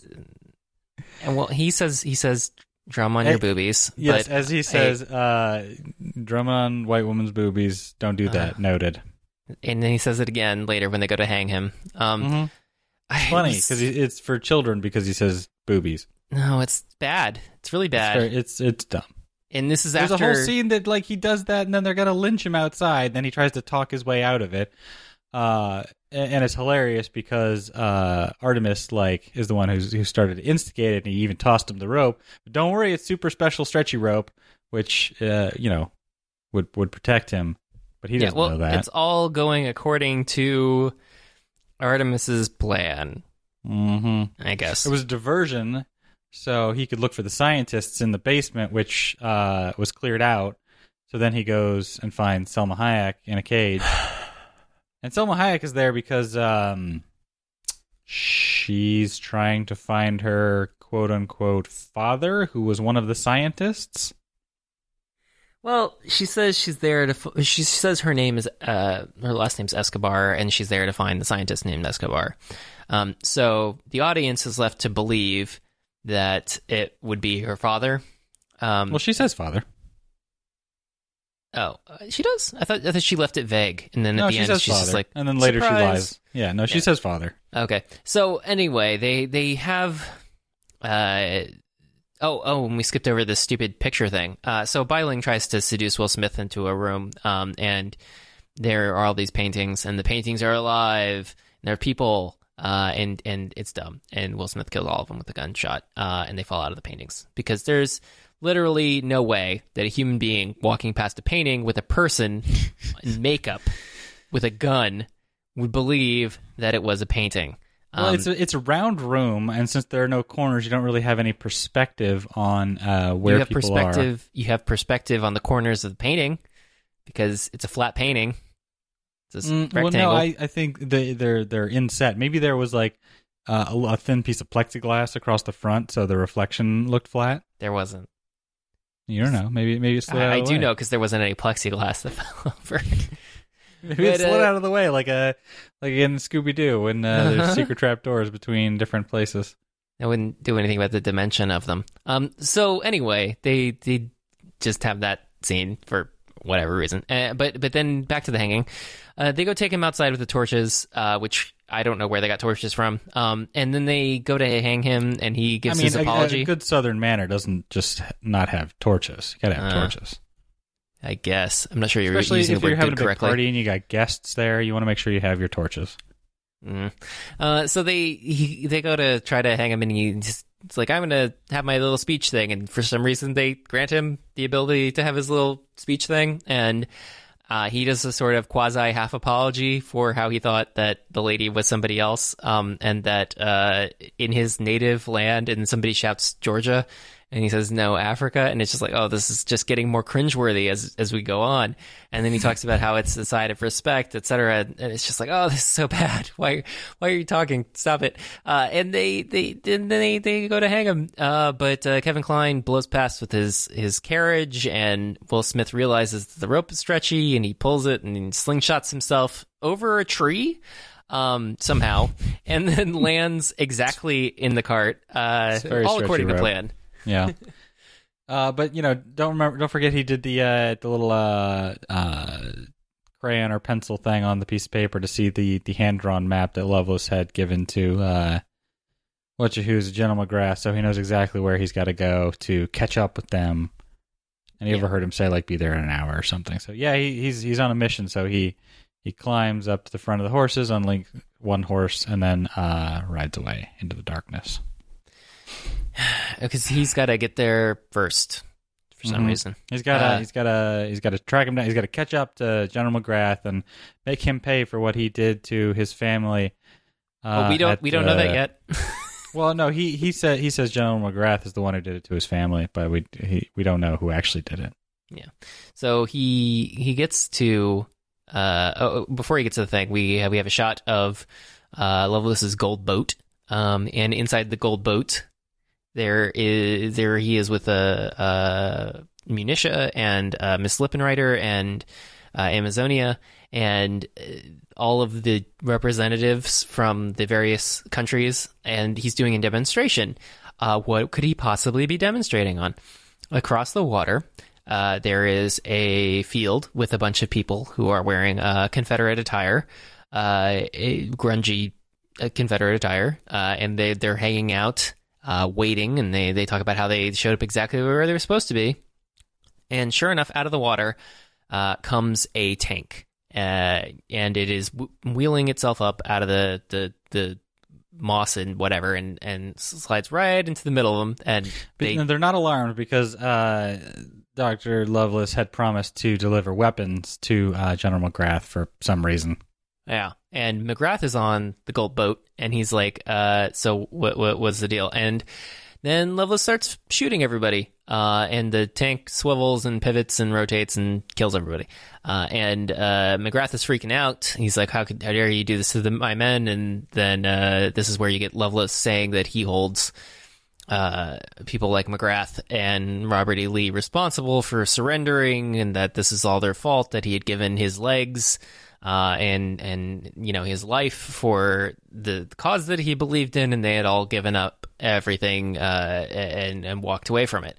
And well, he says he says drum on your boobies. Yes, but as he says, I, uh, drum on white woman's boobies. Don't do that. Uh, Noted. And then he says it again later when they go to hang him. Um, mm-hmm. It's funny because it's for children because he says boobies. No, it's bad. It's really bad. It's it's, it's dumb. And this is There's after... There's a whole scene that like he does that, and then they're gonna lynch him outside. Then he tries to talk his way out of it. Uh, and it's hilarious because uh, Artemis like is the one who's, who started to instigate it, and he even tossed him the rope. But don't worry, it's super special stretchy rope, which uh, you know would would protect him. But he doesn't yeah, well, know that. It's all going according to Artemis's plan. Mm-hmm. I guess it was a diversion, so he could look for the scientists in the basement, which uh, was cleared out. So then he goes and finds Selma Hayek in a cage. And Selma Hayek is there because um, she's trying to find her quote-unquote father, who was one of the scientists. Well, she says she's there to. She says her name is uh, her last name's Escobar, and she's there to find the scientist named Escobar. Um, so the audience is left to believe that it would be her father. Um, well, she says father. Oh, uh, she does? I thought I thought she left it vague. And then no, at the she end, says she's father. just like, and then later surprise. she lies. Yeah, no, she yeah. says father. Okay. So anyway, they, they have... Uh, oh, oh, and we skipped over this stupid picture thing. Uh, so Beiling tries to seduce Will Smith into a room, um, and there are all these paintings, and the paintings are alive, and there are people, uh, and, and it's dumb. And Will Smith kills all of them with a gunshot, uh, and they fall out of the paintings. Because there's literally no way that a human being walking past a painting with a person in makeup with a gun would believe that it was a painting. Well, um, it's a, it's a round room, and since there are no corners, you don't really have any perspective on uh, where you have people perspective, are. You have perspective on the corners of the painting because it's a flat painting. It's a mm, rectangle. Well, no, I, I think they, they're they're inset. Maybe there was like uh, a, a thin piece of plexiglass across the front, so the reflection looked flat. There wasn't. You don't know. Maybe maybe it slid I, out I of the do way. know because there wasn't any plexiglass that fell over. Maybe But, it slid uh, out of the way, like a like in Scooby Doo when uh, there's secret trap doors between different places. I wouldn't do anything about the dimension of them. Um. So anyway, they they just have that scene for whatever reason. Uh, but but then back to the hanging. Uh, they go take him outside with the torches, uh, which I don't know where they got torches from. Um. And then they go to hang him, and he gives I mean, his a, apology. a good Southern manner doesn't just not have torches. You gotta have Uh, torches. I guess. I'm not sure you're Especially using if the word you're having a good big correctly. party and you got guests there, you want to make sure you have your torches. Mm. Uh, so they he, they go to try to hang him, and he just, it's like, I'm going to have my little speech thing. And for some reason, they grant him the ability to have his little speech thing. And uh, he does a sort of quasi half apology for how he thought that the lady was somebody else, um, and that uh, in his native land, and somebody shouts Georgia. And he says, no, Africa. And it's just like, oh, this is just getting more cringeworthy as as we go on. And then he talks about how it's a side of respect, et cetera. And it's just like, oh, this is so bad. Why why are you talking? Stop it. Uh, and they, they, then they, they go to hang him. Uh, but uh, Kevin Kline blows past with his, his carriage. And Will Smith realizes that the rope is stretchy. And he pulls it and he slingshots himself over a tree. Um, somehow. And then lands exactly in the cart. Uh, all according to rope. plan. Yeah. uh, but you know, don't remember. Don't forget he did the uh, the little uh, uh, crayon or pencil thing on the piece of paper to see the, the hand drawn map that Loveless had given to uh, what's who's General McGrath, so he knows exactly where he's got to go to catch up with them. And you Yeah. ever heard him say like be there in an hour or something? So yeah, he, he's he's on a mission. So he he climbs up to the front of the horses, unlink one horse, and then uh, rides away into the darkness. Because he's got to get there first for some Mhm. reason. He's got to Uh, he's got to he's got to track him down. He's got to catch up to General McGrath and make him pay for what he did to his family. Uh, But we don't at, we don't know uh, that yet. Well, no, he he said he says General McGrath is the one who did it to his family, but we he, we don't know who actually did it. So he he gets to uh oh, before he gets to the thing, we have, we have a shot of uh Loveless's gold boat. Um, and inside the gold boat, there is there he is with a uh, uh, Munitia and uh, Miss Lippenrider and uh, Amazonia and uh, all of the representatives from the various countries, and he's doing a demonstration. Uh, what could he possibly be demonstrating on? Across the water, uh, there is a field with a bunch of people who are wearing uh, Confederate attire, uh, a grungy uh, Confederate attire, uh, and they they're hanging out. Uh, waiting, and they, they talk about how they showed up exactly where they were supposed to be. And sure enough, out of the water uh, comes a tank. Uh, and it is w- wheeling itself up out of the, the, the moss and whatever, and, and slides right into the middle of them. And they, But they're not alarmed because uh, Doctor Loveless had promised to deliver weapons to uh, General McGrath for some reason. yeah. And McGrath is on the gold boat, and he's like, uh, so what, what what's the deal? And then Loveless starts shooting everybody, uh, and the tank swivels and pivots and rotates and kills everybody. Uh, and uh, McGrath is freaking out. He's like, how could how dare you do this to the, my men? And then uh, this is where you get Loveless saying that he holds uh, people like McGrath and Robert E. Lee responsible for surrendering, and that this is all their fault, that he had given his legs Uh, and, and, you know, his life for the cause that he believed in, and they had all given up everything, uh, and, and walked away from it.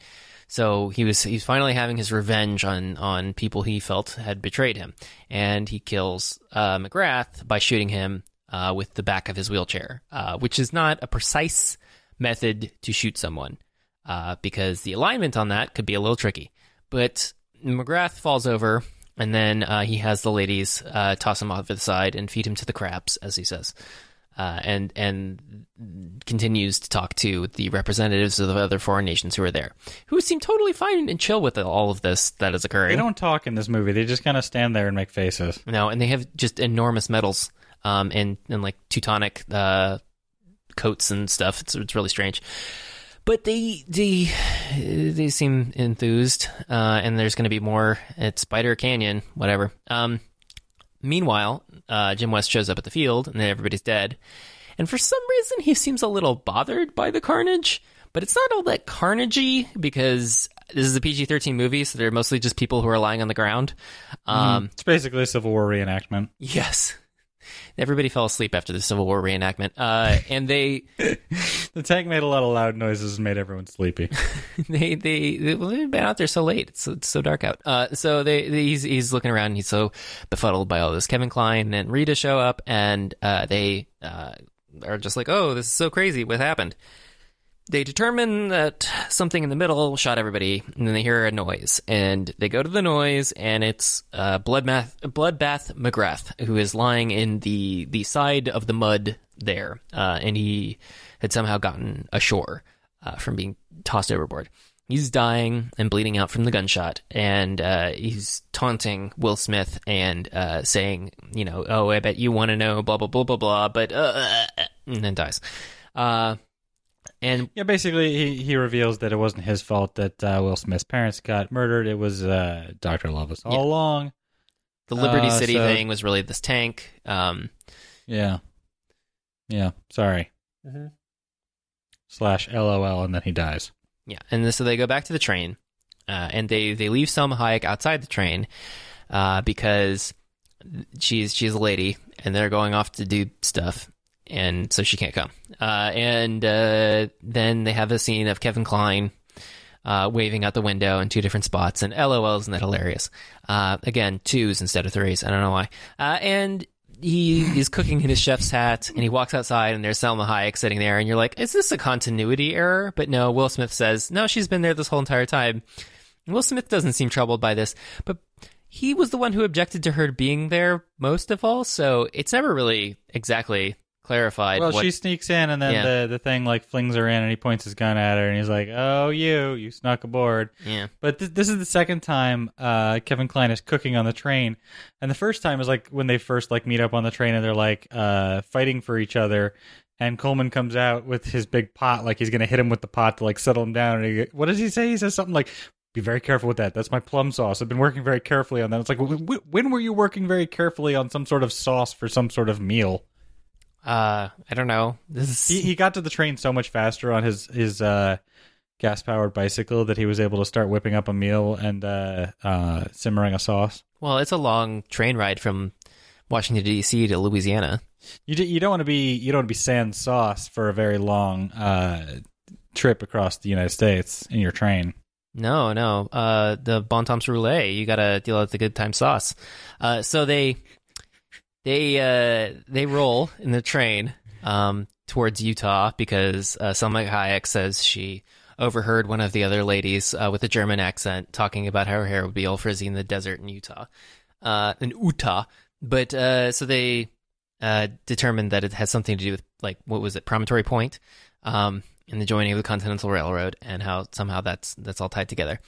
So he was he's finally having his revenge on on people he felt had betrayed him, and he kills uh, McGrath by shooting him uh, with the back of his wheelchair, uh, which is not a precise method to shoot someone uh, because the alignment on that could be a little tricky. But McGrath falls over, and then uh, he has the ladies uh, toss him off to the side and feed him to the crabs, as he says. Uh, and and continues to talk to the representatives of the other foreign nations who are there, who seem totally fine and chill with all of this that is occurring. They don't talk in this movie. They just kind of stand there and make faces. No, and they have just enormous medals um, and, and like Teutonic uh, coats and stuff. It's, it's really strange. But they they, they seem enthused, uh, and there's going to be more at Spider Canyon, whatever. Um, meanwhile, uh, Jim West shows up at the field, and then everybody's dead. And for some reason, he seems a little bothered by the carnage, but it's not all that carnagey because this is a P G thirteen movie, so they're mostly just people who are lying on the ground. Um, mm, it's basically a Civil War reenactment. Yes. Everybody fell asleep after the Civil War reenactment. Uh, and they... the tank made a lot of loud noises and made everyone sleepy. they, they, they, well, they've been out there so late. It's, it's so dark out. Uh, so they, they he's, he's looking around and he's so befuddled by all this. Kevin Kline and Rita show up and uh, they uh, are just like, oh, this is so crazy. What happened? They determine that something in the middle shot everybody, and then they hear a noise. And they go to the noise, and it's uh, Bloodbath, Bloodbath McGrath, who is lying in the, the side of the mud there. Uh, and he had somehow gotten ashore uh, from being tossed overboard. He's dying and bleeding out from the gunshot, and uh, he's taunting Will Smith and uh, saying, you know, oh, I bet you want to know, blah, blah, blah, blah, blah, but, uh, and then dies. Uh, And yeah, basically, he, he reveals that it wasn't his fault that uh, Will Smith's parents got murdered. It was uh, Doctor Loveless all yeah. along. The Liberty uh, City so, thing was really this tank. Um, yeah. Yeah, sorry. Mm-hmm. Slash L O L, and then he dies. Yeah, and so they go back to the train, uh, and they, they leave Selma Hayek outside the train uh, because she's she's a lady, and they're going off to do stuff. And so she can't come. Uh, and uh, then they have a scene of Kevin Kline uh, waving out the window in two different spots. And LOL, isn't that hilarious? Uh, again, twos instead of threes. I don't know why. Uh, and he is cooking in his chef's hat, and he walks outside, and there's Selma Hayek sitting there. And you're like, is this a continuity error? But no, Will Smith says, no, she's been there this whole entire time. And Will Smith doesn't seem troubled by this. But he was the one who objected to her being there most of all. So it's never really exactly... clarified. Well, what, she sneaks in, and then yeah. the, the thing like flings her in, and he points his gun at her, and he's like, "Oh, you, you snuck aboard." Yeah. But th- this is the second time uh, Kevin Kline is cooking on the train, and the first time is like when they first like meet up on the train, and they're like uh, fighting for each other. And Coleman comes out with his big pot, like he's gonna hit him with the pot to like settle him down. And he, what does he say? He says something like, "Be very careful with that. That's my plum sauce. I've been working very carefully on that." It's like, w- w- when were you working very carefully on some sort of sauce for some sort of meal? Uh, I don't know. This is... he, he got to the train so much faster on his his uh, gas powered bicycle that he was able to start whipping up a meal and uh, uh, simmering a sauce. Well, it's a long train ride from Washington D C to Louisiana. You do, you don't want to be you don't want to be sans sauce for a very long uh, trip across the United States in your train. No, no. Uh, the Bon Temps Roulette. You gotta deal with the good time sauce. Uh, so they. They uh, they roll in the train um, towards Utah because uh, Selma Hayek says she overheard one of the other ladies uh, with a German accent talking about how her hair would be all frizzy in the desert in Utah, uh, in Utah. But uh, so they uh, determined that it has something to do with like what was it, Promontory Point, um, and the joining of the Continental Railroad, and how somehow that's that's all tied together.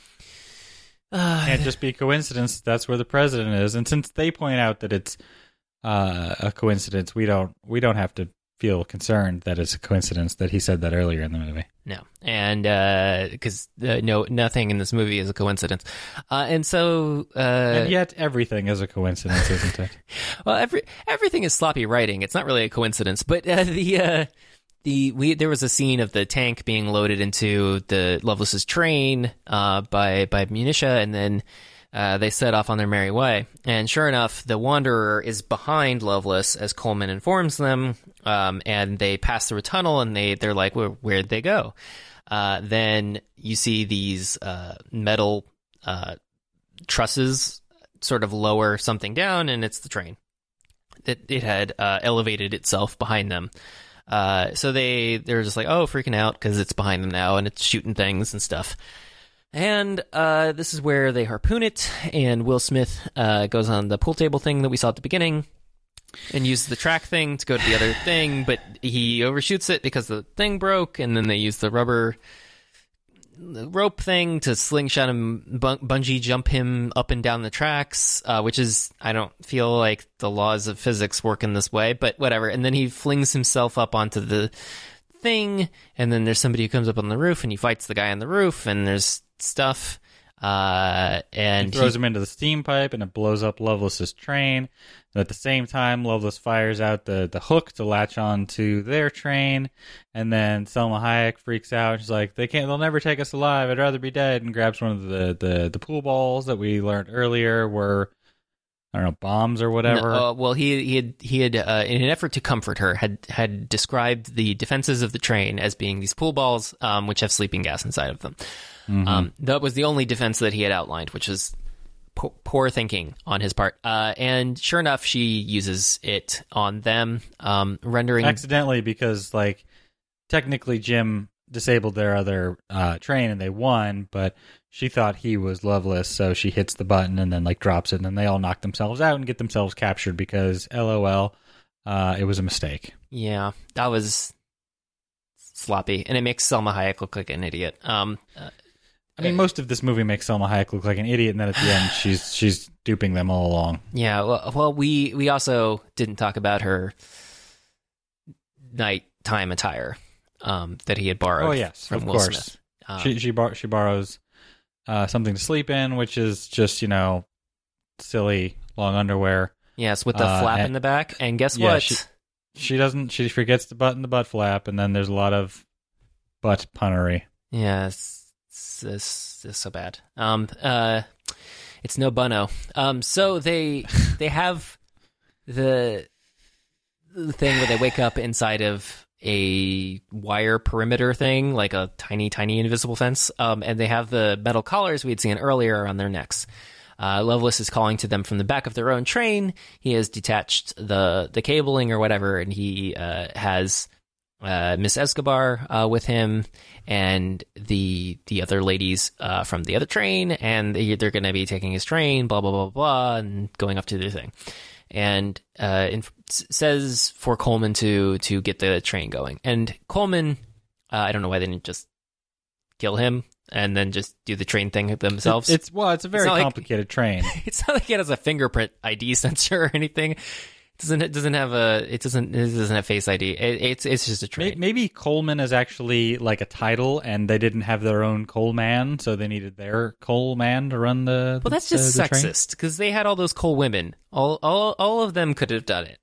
Uh, Can't just be coincidence. That's where the president is, and since they point out that it's Uh, a coincidence, we don't we don't have to feel concerned that it's a coincidence that he said that earlier in the movie. No, and because uh, uh, no, nothing in this movie is a coincidence, uh, and so uh, and yet everything is a coincidence, isn't it? Well, every everything is sloppy writing. It's not really a coincidence, but uh, the uh, the we there was a scene of the tank being loaded into the Lovelace's train uh, by by Munitia, and then uh, they set off on their merry way. And sure enough, the Wanderer is behind Loveless as Coleman informs them, um, and they pass through a tunnel, and they, they're like, Where, where'd they go? Uh, then you see these uh, metal uh, trusses sort of lower something down, and it's the train. It, it had uh, elevated itself behind them. Uh, so they, they're just like, oh, freaking out because it's behind them now and it's shooting things and stuff. And uh, this is where they harpoon it, and Will Smith uh, goes on the pool table thing that we saw at the beginning and uses the track thing to go to the other thing, but he overshoots it because the thing broke, and then they use the rubber rope thing to slingshot him, bun- bungee jump him up and down the tracks, uh, which is, I don't feel like the laws of physics work in this way, but whatever. And then he flings himself up onto the thing, and then there's somebody who comes up on the roof, and he fights the guy on the roof, and there's stuff, uh, and he throws he, him into the steam pipe, and it blows up Loveless's train. And at the same time, Loveless fires out the, the hook to latch on to their train, and then Selma Hayek freaks out. She's like, "They can't. They'll never take us alive. I'd rather be dead." And grabs one of the, the, the pool balls that we learned earlier were, I don't know, bombs or whatever. No, uh, well, he he had he had uh, in an effort to comfort her, had had described the defenses of the train as being these pool balls, um, which have sleeping gas inside of them. Mm-hmm. Um, that was the only defense that he had outlined, which is po- poor thinking on his part. Uh, and sure enough, she uses it on them, um, rendering accidentally, because like technically Jim disabled their other uh, train and they won, but she thought he was Loveless, so she hits the button and then like drops it, and then they all knock themselves out and get themselves captured because LOL, uh, it was a mistake. Yeah, that was sloppy, and it makes Selma Hayek look like an idiot. Um, uh, I mean, most of this movie makes Selma Hayek look like an idiot, and then at the end, she's she's duping them all along. Yeah, well, well, we we also didn't talk about her nighttime attire um, that he had borrowed. Oh yes, from of Will course. Smith. Um, she she bar- she borrows uh, something to sleep in, which is just, you know, silly long underwear. Yes, with the uh, flap and, in the back. And guess yeah, what? She, she doesn't. She forgets to button the butt flap, and then there's a lot of butt punnery. Yes. This is so bad. Um, uh, it's no bueno. Um, so they they have the the thing where they wake up inside of a wire perimeter thing, like a tiny, tiny invisible fence. Um, and they have the metal collars we had seen earlier on their necks. Uh, Loveless is calling to them from the back of their own train. He has detached the the cabling or whatever, and he uh, has uh, Miss Escobar uh, with him, and the the other ladies uh, from the other train, and they, they're going to be taking his train, blah, blah, blah, blah, and going off to their thing. And uh, in, says for Coleman to to get the train going. And Coleman, uh, I don't know why they didn't just kill him and then just do the train thing themselves. It, it's well, it's a very it's complicated like, train. It's not like it has a fingerprint I D sensor or anything. It doesn't it doesn't have a it doesn't it doesn't have Face I D. It, it's it's just a train. Maybe Coleman is actually like a title, and they didn't have their own coal man, so they needed their coal man to run the. Well, that's the, just the sexist because they had all those coal women. All all all of them could have done it.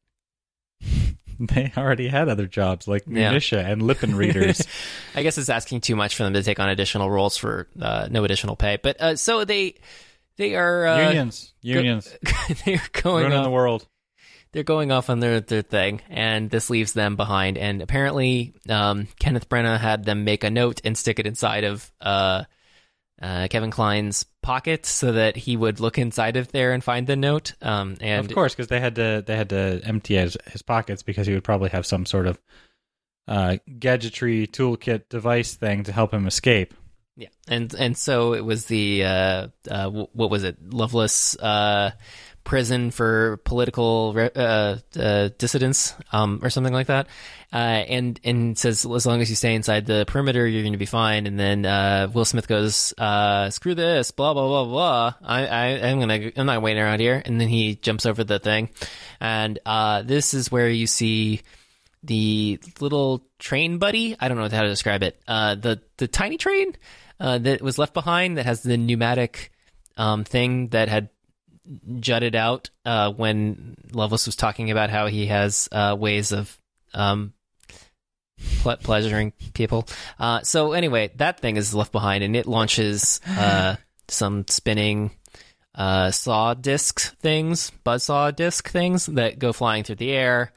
They already had other jobs like Yeah. Munitia and Lippen readers. I guess it's asking too much for them to take on additional roles for uh, no additional pay. But uh, so they they are uh, unions, unions, go- they're going ruining off, the world. They're going off on their their thing, and this leaves them behind. And apparently, um, Kenneth Branagh had them make a note and stick it inside of uh, uh, Kevin Kline's pocket so that he would look inside of there and find the note. Um, and Of course, because they had to they had to empty his, his pockets because he would probably have some sort of uh, gadgetry toolkit device thing to help him escape. Yeah, and and so it was the uh, uh, what was it, Loveless uh, prison for political uh, uh, dissidents, um, or something like that, uh, and and says as long as you stay inside the perimeter, you're going to be fine. And then uh, Will Smith goes, uh, "Screw this, blah blah blah blah. I, I I'm gonna I'm not waiting around here." And then he jumps over the thing, and uh, this is where you see the little train buddy. I don't know how to describe it. Uh, the the tiny train. Uh, that was left behind that has the pneumatic um, thing that had jutted out uh, when Loveless was talking about how he has uh, ways of um, ple- pleasuring people. Uh, so anyway, that thing is left behind, and it launches uh, some spinning uh, saw disc things, buzzsaw disc things that go flying through the air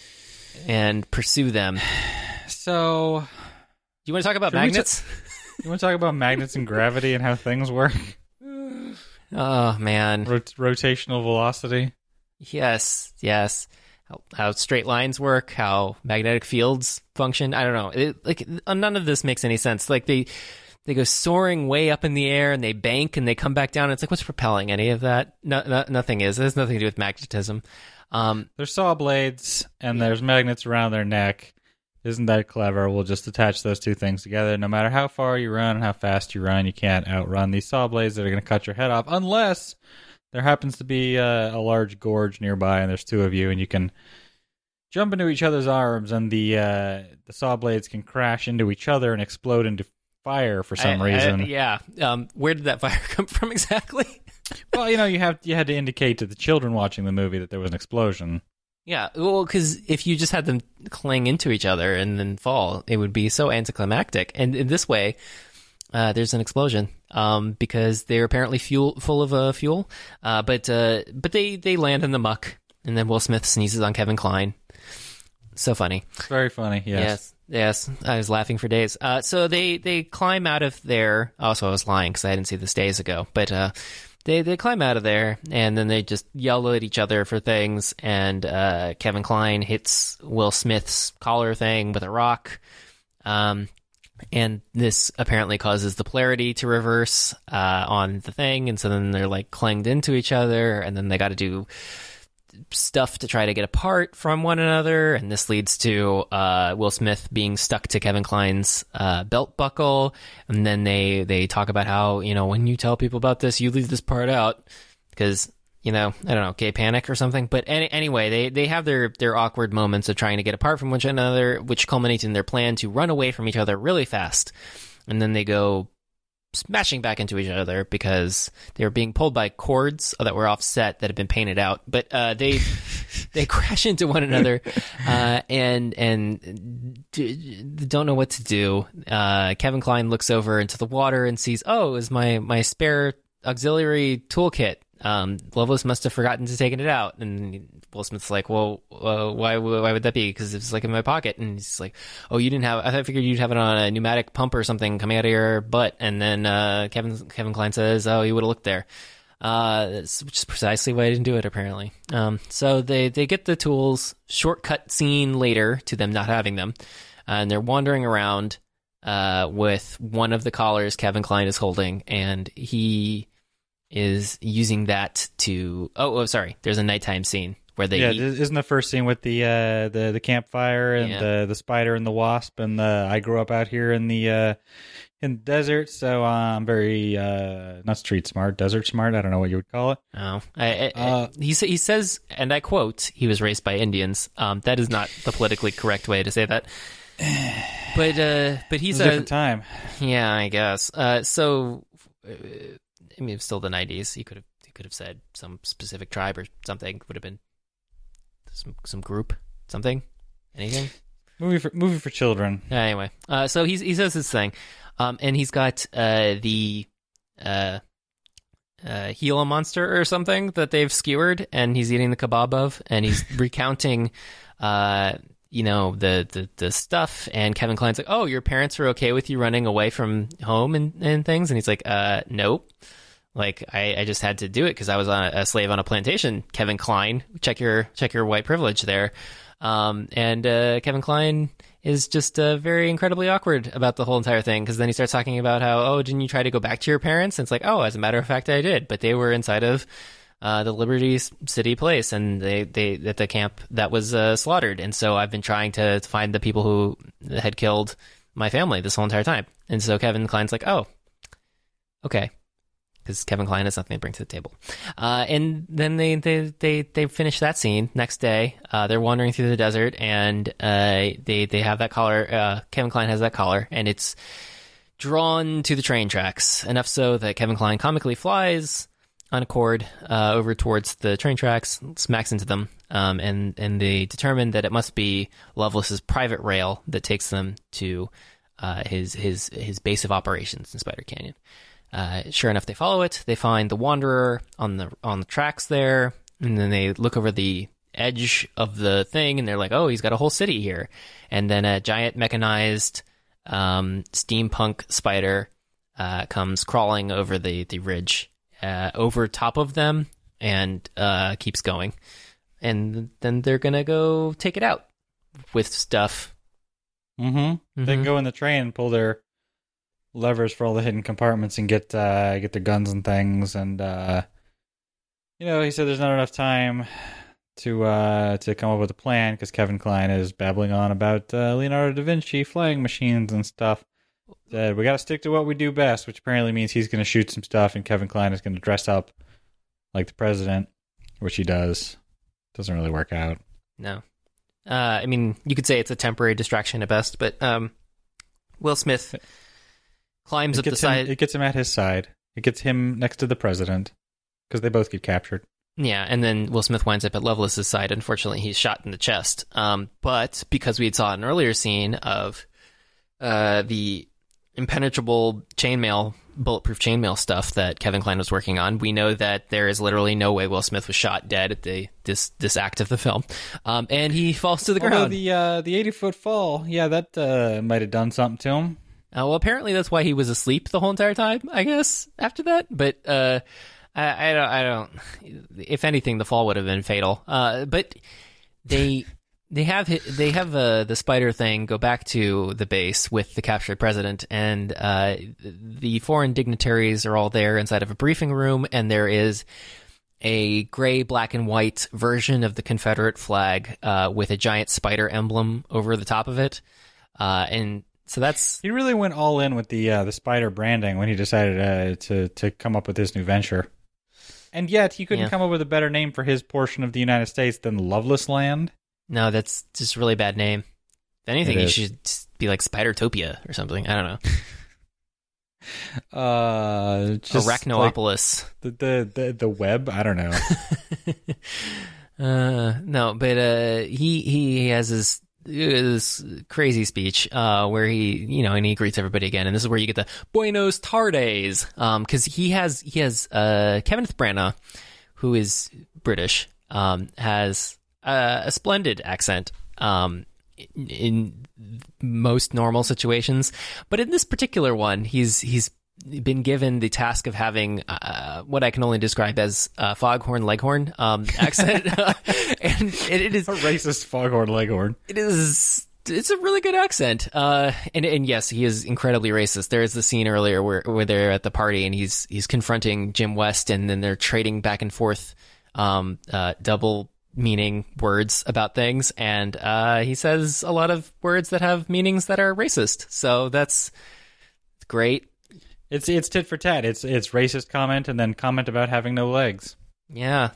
and pursue them. So, do you want to talk about magnets? Ta- you want to talk about magnets and gravity and how things work? Oh, man. Rot- rotational velocity? Yes, yes. How, how straight lines work, how magnetic fields function. I don't know. It, like, none of this makes any sense. Like, they they go soaring way up in the air, and they bank, and they come back down. It's like, what's propelling any of that? No, no, nothing is. It has nothing to do with magnetism. Um, there's saw blades, and there's magnets around their neck. Isn't that clever? We'll just attach those two things together. No matter how far you run and how fast you run, you can't outrun these saw blades that are going to cut your head off, unless there happens to be a, a large gorge nearby, and there's two of you, and you can jump into each other's arms, and the uh, the saw blades can crash into each other and explode into fire for some I, reason. I, yeah. Um, where did that fire come from exactly? Well, you know, you have you had to indicate to the children watching the movie that there was an explosion. Yeah, well, because if you just had them cling into each other and then fall, it would be so anticlimactic. And in this way, uh, there's an explosion um, because they're apparently fuel full of uh, fuel. Uh, but uh, but they, they land in the muck, and then Will Smith sneezes on Kevin Kline. So funny. Very funny, yes. Yes, yes. I was laughing for days. Uh, so they, they climb out of there. Also, I was lying because I didn't see this days ago. But uh, they, they climb out of there, and then they just yell at each other for things. And uh, Kevin Kline hits Will Smith's collar thing with a rock. Um, and this apparently causes the polarity to reverse uh, on the thing. And so then they're like clanged into each other, and then they got to do stuff to try to get apart from one another, and this leads to uh, Will Smith being stuck to Kevin Kline's uh, belt buckle, and then they, they talk about how, you know, when you tell people about this, you leave this part out, because, you know, I don't know, gay panic or something, but any, anyway, they, they have their, their awkward moments of trying to get apart from one another, which culminates in their plan to run away from each other really fast, and then they go smashing back into each other because they were being pulled by cords that were offset that had been painted out. But uh, they they crash into one another uh, and and d- don't know what to do. Uh, Kevin Kline looks over into the water and sees, oh, is my my spare auxiliary toolkit. Um, Loveless must have forgotten to take it out. And Will Smith's like, well, uh, why why would that be? Because it's like in my pocket. And he's like, oh, you didn't have, I figured you'd have it on a pneumatic pump or something coming out of your butt. And then uh, Kevin Kevin Kline says, oh, you would have looked there. Uh, which is precisely why I didn't do it, apparently. Um, so they, they get the tools, shortcut scene later to them not having them. Uh, and they're wandering around uh, with one of the collars Kevin Kline is holding. And he is using that to oh, oh sorry there's a nighttime scene where they yeah eat. Isn't the first scene with the uh the, the campfire and yeah. the the spider and the wasp and the I grew up out here in the uh in the desert, so I'm very uh not street smart, desert smart, I don't know what you would call it. Oh I, I, uh, he, he says, and I quote, he was raised by Indians. Um that is not the politically correct way to say that, but uh but he's a different time. Yeah, I guess. Uh so uh, I mean, it's still the nineties. He could have he could have said some specific tribe or something. Would have been some some group, something, anything. Movie for movie for children. Anyway, uh, so he's he says this thing, um, and he's got uh, the uh, uh, Gila monster or something that they've skewered, and he's eating the kebab of, and he's recounting, uh, you know, the, the the stuff. And Kevin Kline's like, "Oh, your parents were okay with you running away from home and and things," and he's like, "Uh, nope." Like, I, I just had to do it because I was on a, a slave on a plantation. Kevin Kline, check your check your white privilege there. Um, and uh, Kevin Kline is just uh, very incredibly awkward about the whole entire thing, because then he starts talking about how, oh, didn't you try to go back to your parents? And it's like, oh, as a matter of fact, I did, but they were inside of uh, the Liberty City place, and they, they at the camp that was uh, slaughtered. And so I've been trying to find the people who had killed my family this whole entire time. And so Kevin Kline's like, oh, okay. Because Kevin Kline has nothing to bring to the table. Uh, and then they, they, they, they finish that scene. Next day, uh, they're wandering through the desert, and uh, they, they have that collar. Uh, Kevin Kline has that collar, and it's drawn to the train tracks, enough so that Kevin Kline comically flies on a cord uh, over towards the train tracks, smacks into them, um, and, and they determine that it must be Loveless's private rail that takes them to uh, his, his, his base of operations in Spider Canyon. uh, sure enough, they follow it. They find the Wanderer on the on the tracks there, and then they look over the edge of the thing, and they're like, "Oh, he's got a whole city here." And then a giant mechanized um, steampunk spider uh, comes crawling over the the ridge uh, over top of them, and uh, keeps going. And then they're gonna go take it out with stuff. Mm-hmm. mm-hmm. They go in the train and pull their levers for all the hidden compartments and get uh, get their guns and things. And uh, you know, he said there's not enough time to uh, to come up with a plan because Kevin Kline is babbling on about uh, Leonardo da Vinci flying machines and stuff. Said we got to stick to what we do best, which apparently means he's going to shoot some stuff, and Kevin Kline is going to dress up like the president, which he does. Doesn't really work out. No. Uh, I mean, you could say it's a temporary distraction at best, but um, Will Smith climbs it up the side. Him, it gets him at his side. It gets him next to the president because they both get captured. Yeah, and then Will Smith winds up at Lovelace's side. Unfortunately, he's shot in the chest. Um, but because we had saw an earlier scene of uh, the impenetrable chainmail, bulletproof chainmail stuff that Kevin Kline was working on, we know that there is literally no way Will Smith was shot dead at the this this act of the film, um, and he falls to the Although ground. the uh, the eighty foot fall, yeah, that uh, might have done something to him. Uh, well, apparently that's why he was asleep the whole entire time, I guess. After that, but uh, I, I don't. I don't. If anything, the fall would have been fatal. Uh, but they. They have they have uh, the spider thing go back to the base with the captured president, and uh, the foreign dignitaries are all there inside of a briefing room, and there is a gray, black, and white version of the Confederate flag uh, with a giant spider emblem over the top of it, uh, and so that's he really went all in with the uh, the spider branding when he decided uh, to to come up with this new venture, and yet he couldn't yeah. come up with a better name for his portion of the United States than Loveless Land. No, that's just a really bad name. If anything, It you is. should just be like Spidertopia or something. I don't know. uh, just Arachnopolis. Like the, the the the web. I don't know. uh, no, but uh, he he has this this crazy speech uh, where he you know and he greets everybody again, and this is where you get the Buenos Tardes, um, because he has he has uh Kenneth Branagh, who is British, um, has. Uh, a splendid accent um, in, in most normal situations, but in this particular one, he's he's been given the task of having uh, what I can only describe as uh, Foghorn Leghorn um, accent, and it, it is a racist Foghorn Leghorn. It is. It's a really good accent, uh, and and yes, he is incredibly racist. There is the scene earlier where where they're at the party and he's he's confronting Jim West, and then they're trading back and forth, um, uh, double. meaning words about things, and uh, he says a lot of words that have meanings that are racist. So that's great. It's it's tit for tat. It's it's racist comment and then comment about having no legs. Yeah.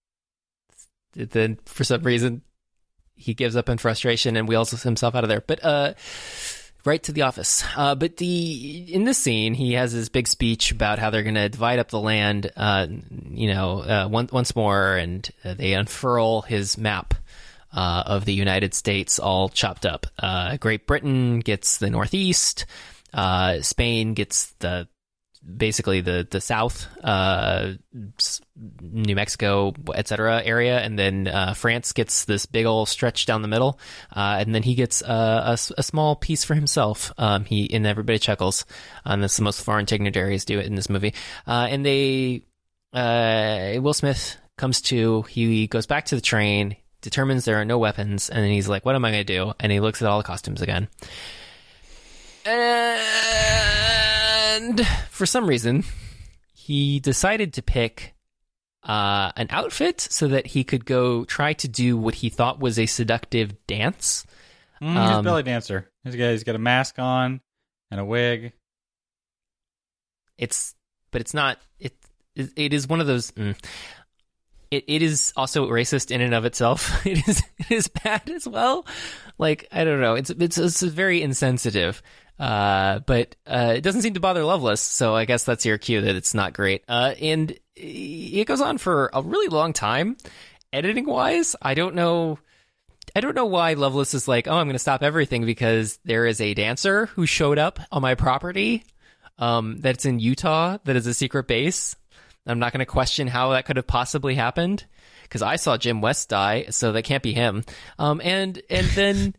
Then for some reason he gives up in frustration and wheels himself out of there. But uh, right to the office. Uh, but the in this scene, he has this big speech about how they're going to divide up the land, uh, you know, uh, one, once more, and uh, they unfurl his map uh, of the United States, all chopped up. Uh, Great Britain gets the Northeast, uh, Spain gets the basically the the South, uh, New Mexico, et cetera area, and then uh, France gets this big old stretch down the middle, uh, and then he gets uh, a, a small piece for himself. Um, he and everybody chuckles, and that's the most foreign dignitaries do it in this movie. Uh, and they, uh, Will Smith comes to, he goes back to the train, determines there are no weapons, and then he's like, "What am I going to do?" And he looks at all the costumes again. And for some reason, he decided to pick uh, an outfit so that he could go try to do what he thought was a seductive dance. Mm, he's um, a belly dancer. He's got, he's got a mask on and a wig. It's, but it's not. It it, it is one of those. Mm, it it is also racist in and of itself. It is it is bad as well. Like, I don't know. It's it's it's very insensitive. Uh, but uh, it doesn't seem to bother Lovelace, so I guess that's your cue that it's not great. Uh, and it goes on for a really long time, editing-wise. I don't know. I don't know why Lovelace is like, "Oh, I'm going to stop everything because there is a dancer who showed up on my property." um, that's in Utah that is a secret base. I'm not going to question how that could have possibly happened because I saw Jim West die, so that can't be him. Um, and and then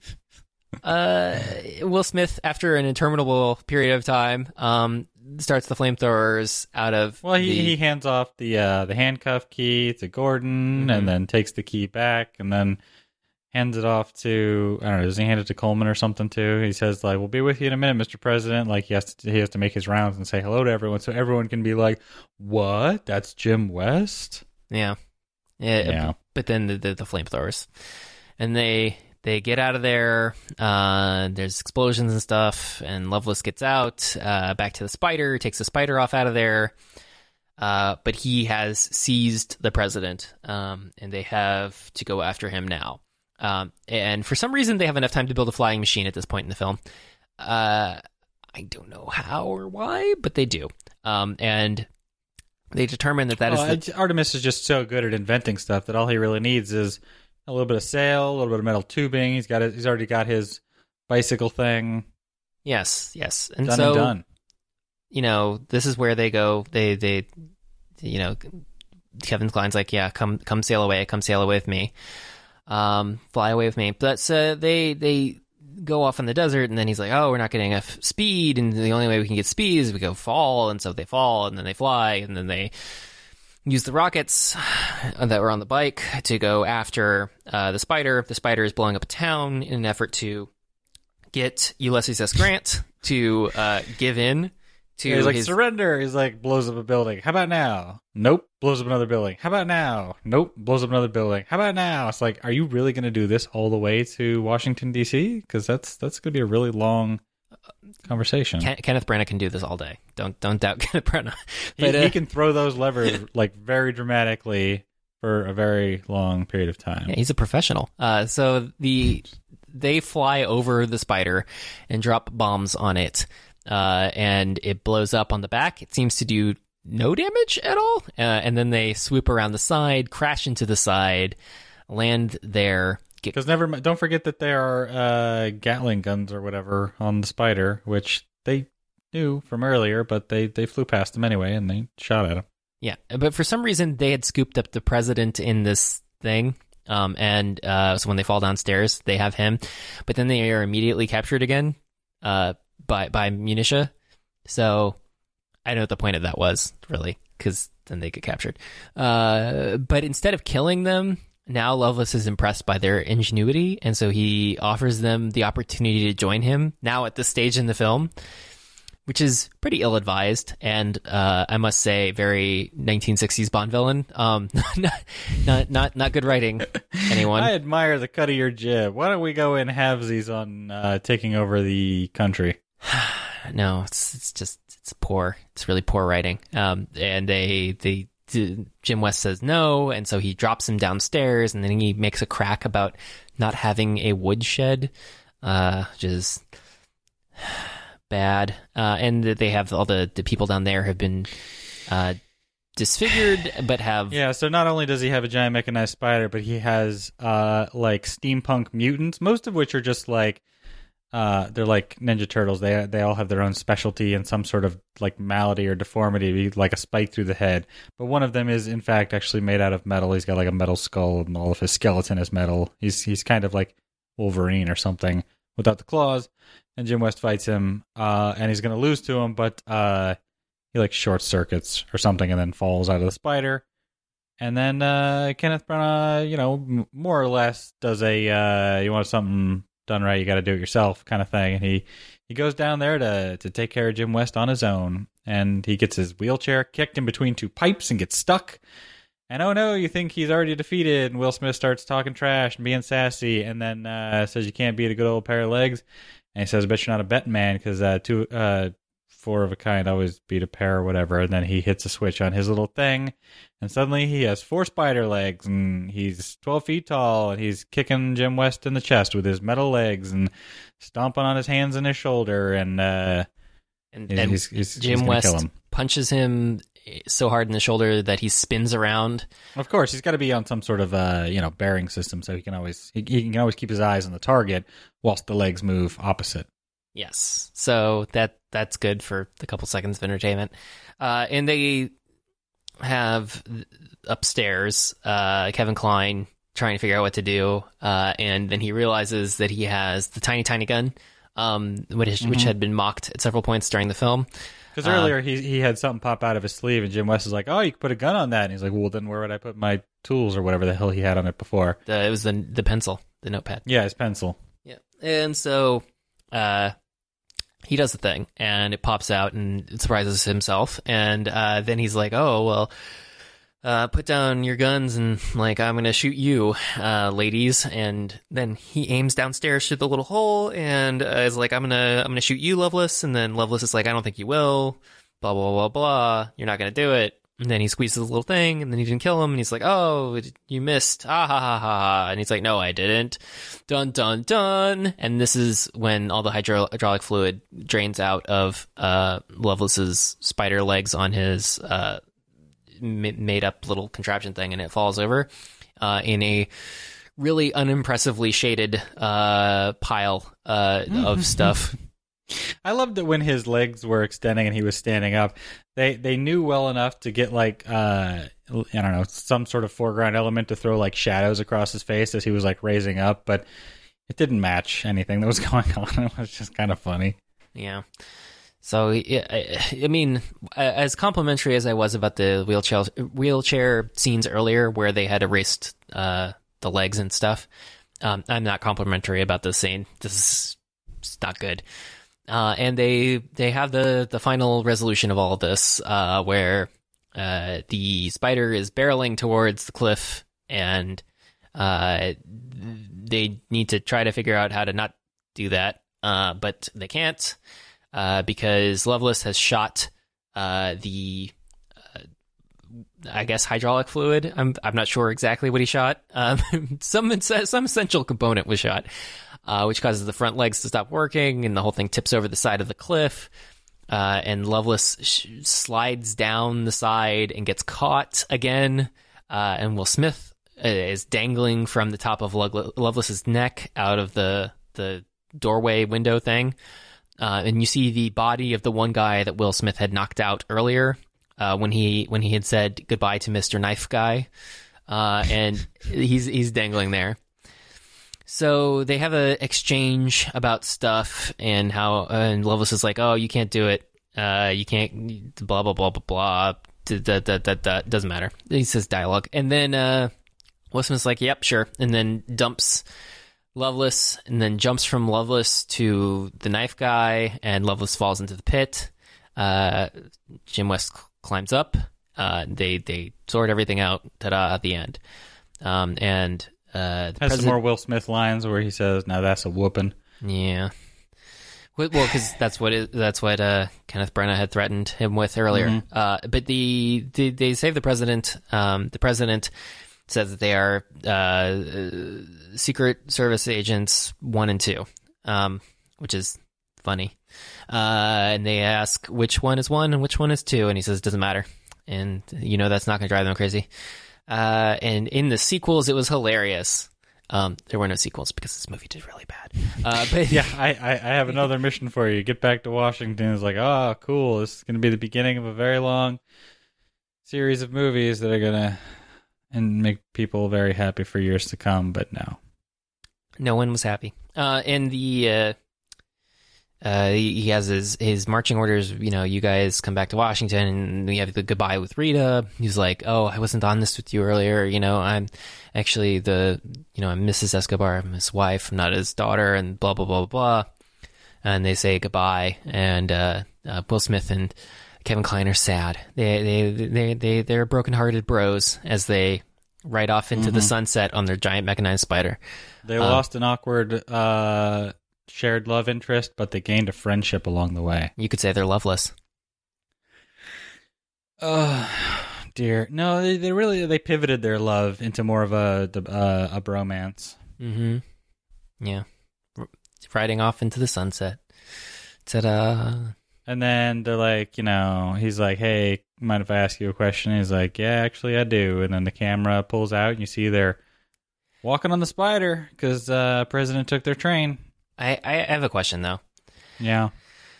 uh, Will Smith, after an interminable period of time, um, starts the flamethrowers out of. Well, he, the... he hands off the uh, the handcuff key to Gordon, mm-hmm. and then takes the key back, and then hands it off to, I don't know, does he hand it to Coleman or something too? He says, like, we'll be with you in a minute, Mister President. Like, he has to, he has to make his rounds and say hello to everyone, so everyone can be like, what? That's Jim West? Yeah. Yeah. yeah. But then the, the, the flamethrowers. And they they get out of there. Uh, there's explosions and stuff, and Loveless gets out, uh, back to the spider, takes the spider off out of there. Uh, but he has seized the president, um, and they have to go after him now. Um, and for some reason, they have enough time to build a flying machine at this point in the film. Uh, I don't know how or why, but they do. Um, and they determine that that well, is... The... Artemis is just so good at inventing stuff that all he really needs is a little bit of sail, a little bit of metal tubing. He's got it. He's already got his bicycle thing. Yes, yes. And done so, and done. You know, this is where they go. They, they, you know, Kevin Kline's like, yeah, come, come sail away. Come sail away with me. Um, fly away with me. But uh, they they go off in the desert, and then he's like, oh, we're not getting enough speed, and the only way we can get speed is we go fall, and so they fall, and then they fly, and then they use the rockets that were on the bike to go after uh, the spider. The spider is blowing up a town in an effort to get Ulysses S. Grant to uh, give in. To yeah, he's like, his... surrender. He's like, blows up a building. How about now? Nope. Blows up another building. How about now? Nope. Blows up another building. How about now? It's like, are you really going to do this all the way to Washington, D C? Because that's that's going to be a really long conversation. Ken- Kenneth Branagh can do this all day. Don't don't doubt Kenneth Branagh. But, he, uh, he can throw those levers like very dramatically for a very long period of time. Yeah, he's a professional. Uh, so the they fly over the spider and drop bombs on it. Uh, and it blows up on the back. It seems to do no damage at all. Uh, and then they swoop around the side, crash into the side, land there. Because never, don't forget that there are uh, Gatling guns or whatever on the spider, which they knew from earlier, but they, they flew past them anyway, and they shot at him. Yeah, but for some reason, they had scooped up the president in this thing. Um, and uh, so when they fall downstairs, they have him. But then they are immediately captured again. Uh by by Munitia. So I know what the point of that was, really, because then they get captured. Uh, but instead of killing them, now Loveless is impressed by their ingenuity, and so he offers them the opportunity to join him now at this stage in the film, which is pretty ill-advised, and uh, I must say, very nineteen sixties Bond villain. Um, not, not not not good writing, anyone. I admire the cut of your jib. Why don't we go in halvesies on uh, taking over the country? No, it's it's just it's poor. It's really poor writing. Um, and they they Jim West says no, and so he drops him downstairs, and then he makes a crack about not having a woodshed, uh, which is bad. Uh, and they have all the the people down there have been uh disfigured, but have yeah. So not only does he have a giant mechanized spider, but he has uh like steampunk mutants, most of which are just like. Uh, they're like Ninja Turtles. They they all have their own specialty and some sort of like malady or deformity, like a spike through the head. But one of them is in fact actually made out of metal. He's got like a metal skull, and all of his skeleton is metal. He's he's kind of like Wolverine or something without the claws. And Jim West fights him, uh, and he's gonna lose to him, but uh, he like short circuits or something, and then falls out of the spider. And then uh, Kenneth Branagh, you know, m- more or less does a uh, you want something done right, you got to do it yourself kind of thing. And he, he goes down there to, to take care of Jim West on his own. And he gets his wheelchair kicked in between two pipes and gets stuck. And oh no, you think he's already defeated. And Will Smith starts talking trash and being sassy. And then uh, says you can't beat a good old pair of legs. And he says, I bet you're not a betting man because uh, two, uh, four of a kind always beat a pair or whatever. And then he hits a switch on his little thing. And suddenly he has four spider legs, and he's twelve feet tall, and he's kicking Jim West in the chest with his metal legs and stomping on his hands and his shoulder. And uh, and, and he's, he's, Jim he's West him. punches him so hard in the shoulder that he spins around. Of course, he's got to be on some sort of uh, you know bearing system, so he can always he, he can always keep his eyes on the target whilst the legs move opposite. Yes. So that that's good for a couple seconds of entertainment. Uh, and they have upstairs uh, Kevin Kline trying to figure out what to do, uh, and then he realizes that he has the tiny, tiny gun, um, which, mm-hmm. which had been mocked at several points during the film. Because earlier uh, he he had something pop out of his sleeve, and Jim West is like, "Oh, you could put a gun on that." And he's like, "Well, then where would I put my tools or whatever the hell he had on it before?" The, it was the the pencil, the notepad. Yeah, his pencil. Yeah, and so uh, he does the thing, and it pops out, and it surprises himself, and uh, then he's like, "Oh, well." Uh, put down your guns and, like, I'm gonna shoot you, uh, ladies. And then he aims downstairs through the little hole and uh, is like, I'm gonna, I'm gonna shoot you, Loveless. And then Loveless is like, I don't think you will. Blah, blah, blah, blah. You're not gonna do it. And then he squeezes the little thing and then he didn't kill him. And he's like, oh, you missed. Ah, ha, ha, ha. And he's like, no, I didn't. Dun, dun, dun. And this is when all the hydro- hydraulic fluid drains out of, uh, Loveless's spider legs on his, uh, made up little contraption thing, and it falls over uh, in a really unimpressively shaded uh, pile uh, of stuff. I loved it when his legs were extending and he was standing up. They they knew well enough to get like uh, I don't know, some sort of foreground element to throw like shadows across his face as he was like raising up, but it didn't match anything that was going on. It was just kind of funny. Yeah. So, I mean, as complimentary as I was about the wheelchair wheelchair scenes earlier where they had erased uh, the legs and stuff, um, I'm not complimentary about this scene. This is it's not good. Uh, and they they have the, the final resolution of all of this uh, where uh, the spider is barreling towards the cliff and uh, they need to try to figure out how to not do that, uh, but they can't. Uh, because Loveless has shot uh, the, uh, I guess, hydraulic fluid. I'm I'm not sure exactly what he shot. Um, some some essential component was shot, uh, which causes the front legs to stop working, and the whole thing tips over the side of the cliff. Uh, and Loveless sh- slides down the side and gets caught again. Uh, and Will Smith is dangling from the top of Lo- Loveless's neck out of the the doorway window thing. Uh, and you see the body of the one guy that Will Smith had knocked out earlier uh, when he when he had said goodbye to Mister Knife Guy, uh, and he's he's dangling there. So they have an exchange about stuff and how uh, and Loveless is like, oh, you can't do it, uh, you can't, blah blah blah blah blah. Da, da, da, da, doesn't matter. He says dialogue, and then uh, Will Smith's like, yep, sure, and then dumps Loveless, and then jumps from Loveless to the knife guy, and Loveless falls into the pit. Uh, Jim West cl- climbs up. Uh, they they sort everything out. Ta-da! At the end, um, and uh, the has president- some more Will Smith lines where he says, "Now that's a whooping." Yeah. Well, because that's what it, that's what uh, Kenneth Branagh had threatened him with earlier. Mm-hmm. Uh, but the, the they save the president. Um, the president says that they are uh, Secret Service agents one and two, um, which is funny. Uh, and they ask which one is one and which one is two, and he says it doesn't matter. And you know that's not going to drive them crazy. Uh, and in the sequels, it was hilarious. Um, there were no sequels because this movie did really bad. Uh, but yeah, I, I, I have another mission for you. Get back to Washington. It's like, oh, cool. This is going to be the beginning of a very long series of movies that are going to and make people very happy for years to come. But no, no one was happy. Uh, and the uh, uh, he has his his marching orders. You know, you guys come back to Washington, and we have the goodbye with Rita. He's like, oh, I wasn't on this with you earlier. You know, I'm actually the, you know, I'm Missus Escobar. I'm his wife. I'm not his daughter, and blah, blah, blah, blah. And they say goodbye. And uh, uh, Will Smith and Kevin Kline are sad. They, they, they, they, they're broken-hearted bros as they ride off into mm-hmm. the sunset on their giant mechanized spider. They um, lost an awkward uh, shared love interest, but they gained a friendship along the way. You could say they're loveless. Uh Dear. No, they, they really they pivoted their love into more of a uh, a bromance. Mm-hmm. Yeah, R- riding off into the sunset. Ta-da! And then they're like, you know, he's like, "Hey, mind if I ask you a question?" He's like, "Yeah, actually, I do." And then the camera pulls out, and you see they're walking on the spider because uh, President took their train. I, I have a question though. Yeah.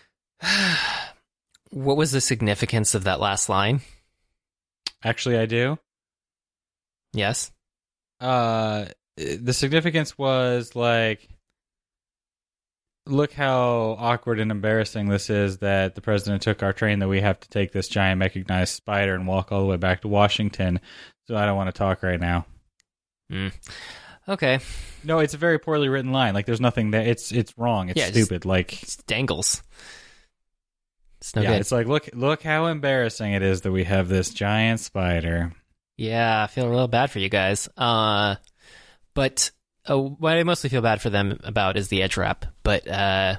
What was the significance of that last line? Actually, I do. Yes. Uh, the significance was like, look how awkward and embarrassing this is that the president took our train, that we have to take this giant mechanized spider and walk all the way back to Washington. So I don't want to talk right now. Mm. Okay. No, it's a very poorly written line. Like, there's nothing that it's it's wrong. It's yeah, stupid. Like, it dangles. It's no yeah, good. it's like, look, look how embarrassing it is that we have this giant spider. Yeah, I feel real bad for you guys. Uh, but uh, what I mostly feel bad for them about is the edge wrap. But uh,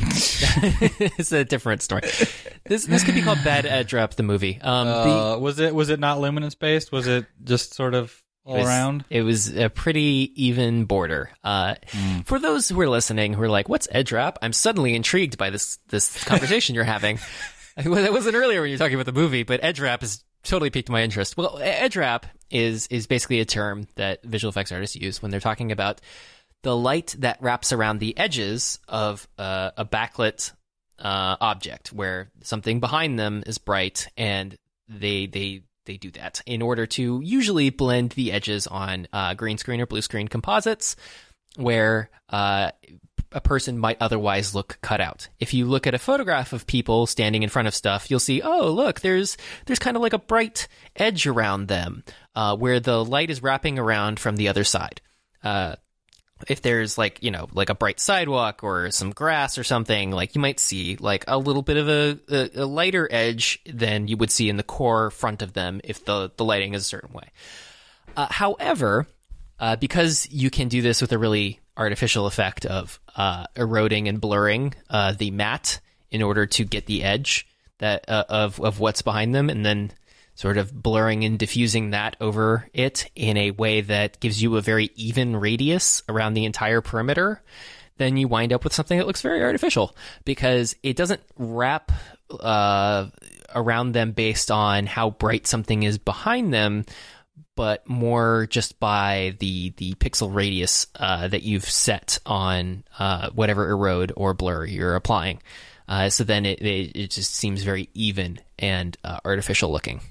it's a different story. This this could be called Bad Edge Wrap, the movie. Um, uh, the, was it was it not luminance based? Was it just sort of all it was, around? It was a pretty even border. Uh, mm. For those who are listening who are like, "What's edge wrap?" I'm suddenly intrigued by this this conversation you're having. It wasn't earlier when you were talking about the movie, but edge wrap has totally piqued my interest. Well, edge wrap is is basically a term that visual effects artists use when they're talking about the light that wraps around the edges of uh, a backlit uh, object, where something behind them is bright, and they they they do that in order to usually blend the edges on uh, green screen or blue screen composites, where uh, a person might otherwise look cut out. If you look at a photograph of people standing in front of stuff, you'll see, oh, look, there's there's kind of like a bright edge around them, uh, where the light is wrapping around from the other side. Uh, if there's like, you know, like a bright sidewalk or some grass or something, like you might see like a little bit of a, a, a lighter edge than you would see in the core front of them if the, the lighting is a certain way. Uh, however, uh, because you can do this with a really artificial effect of uh, eroding and blurring uh, the matte in order to get the edge that uh, of of what's behind them, and then sort of blurring and diffusing that over it in a way that gives you a very even radius around the entire perimeter, then you wind up with something that looks very artificial, because it doesn't wrap uh, around them based on how bright something is behind them, but more just by the the pixel radius uh, that you've set on uh, whatever erode or blur you're applying. Uh, so then it, it it just seems very even and uh, artificial looking.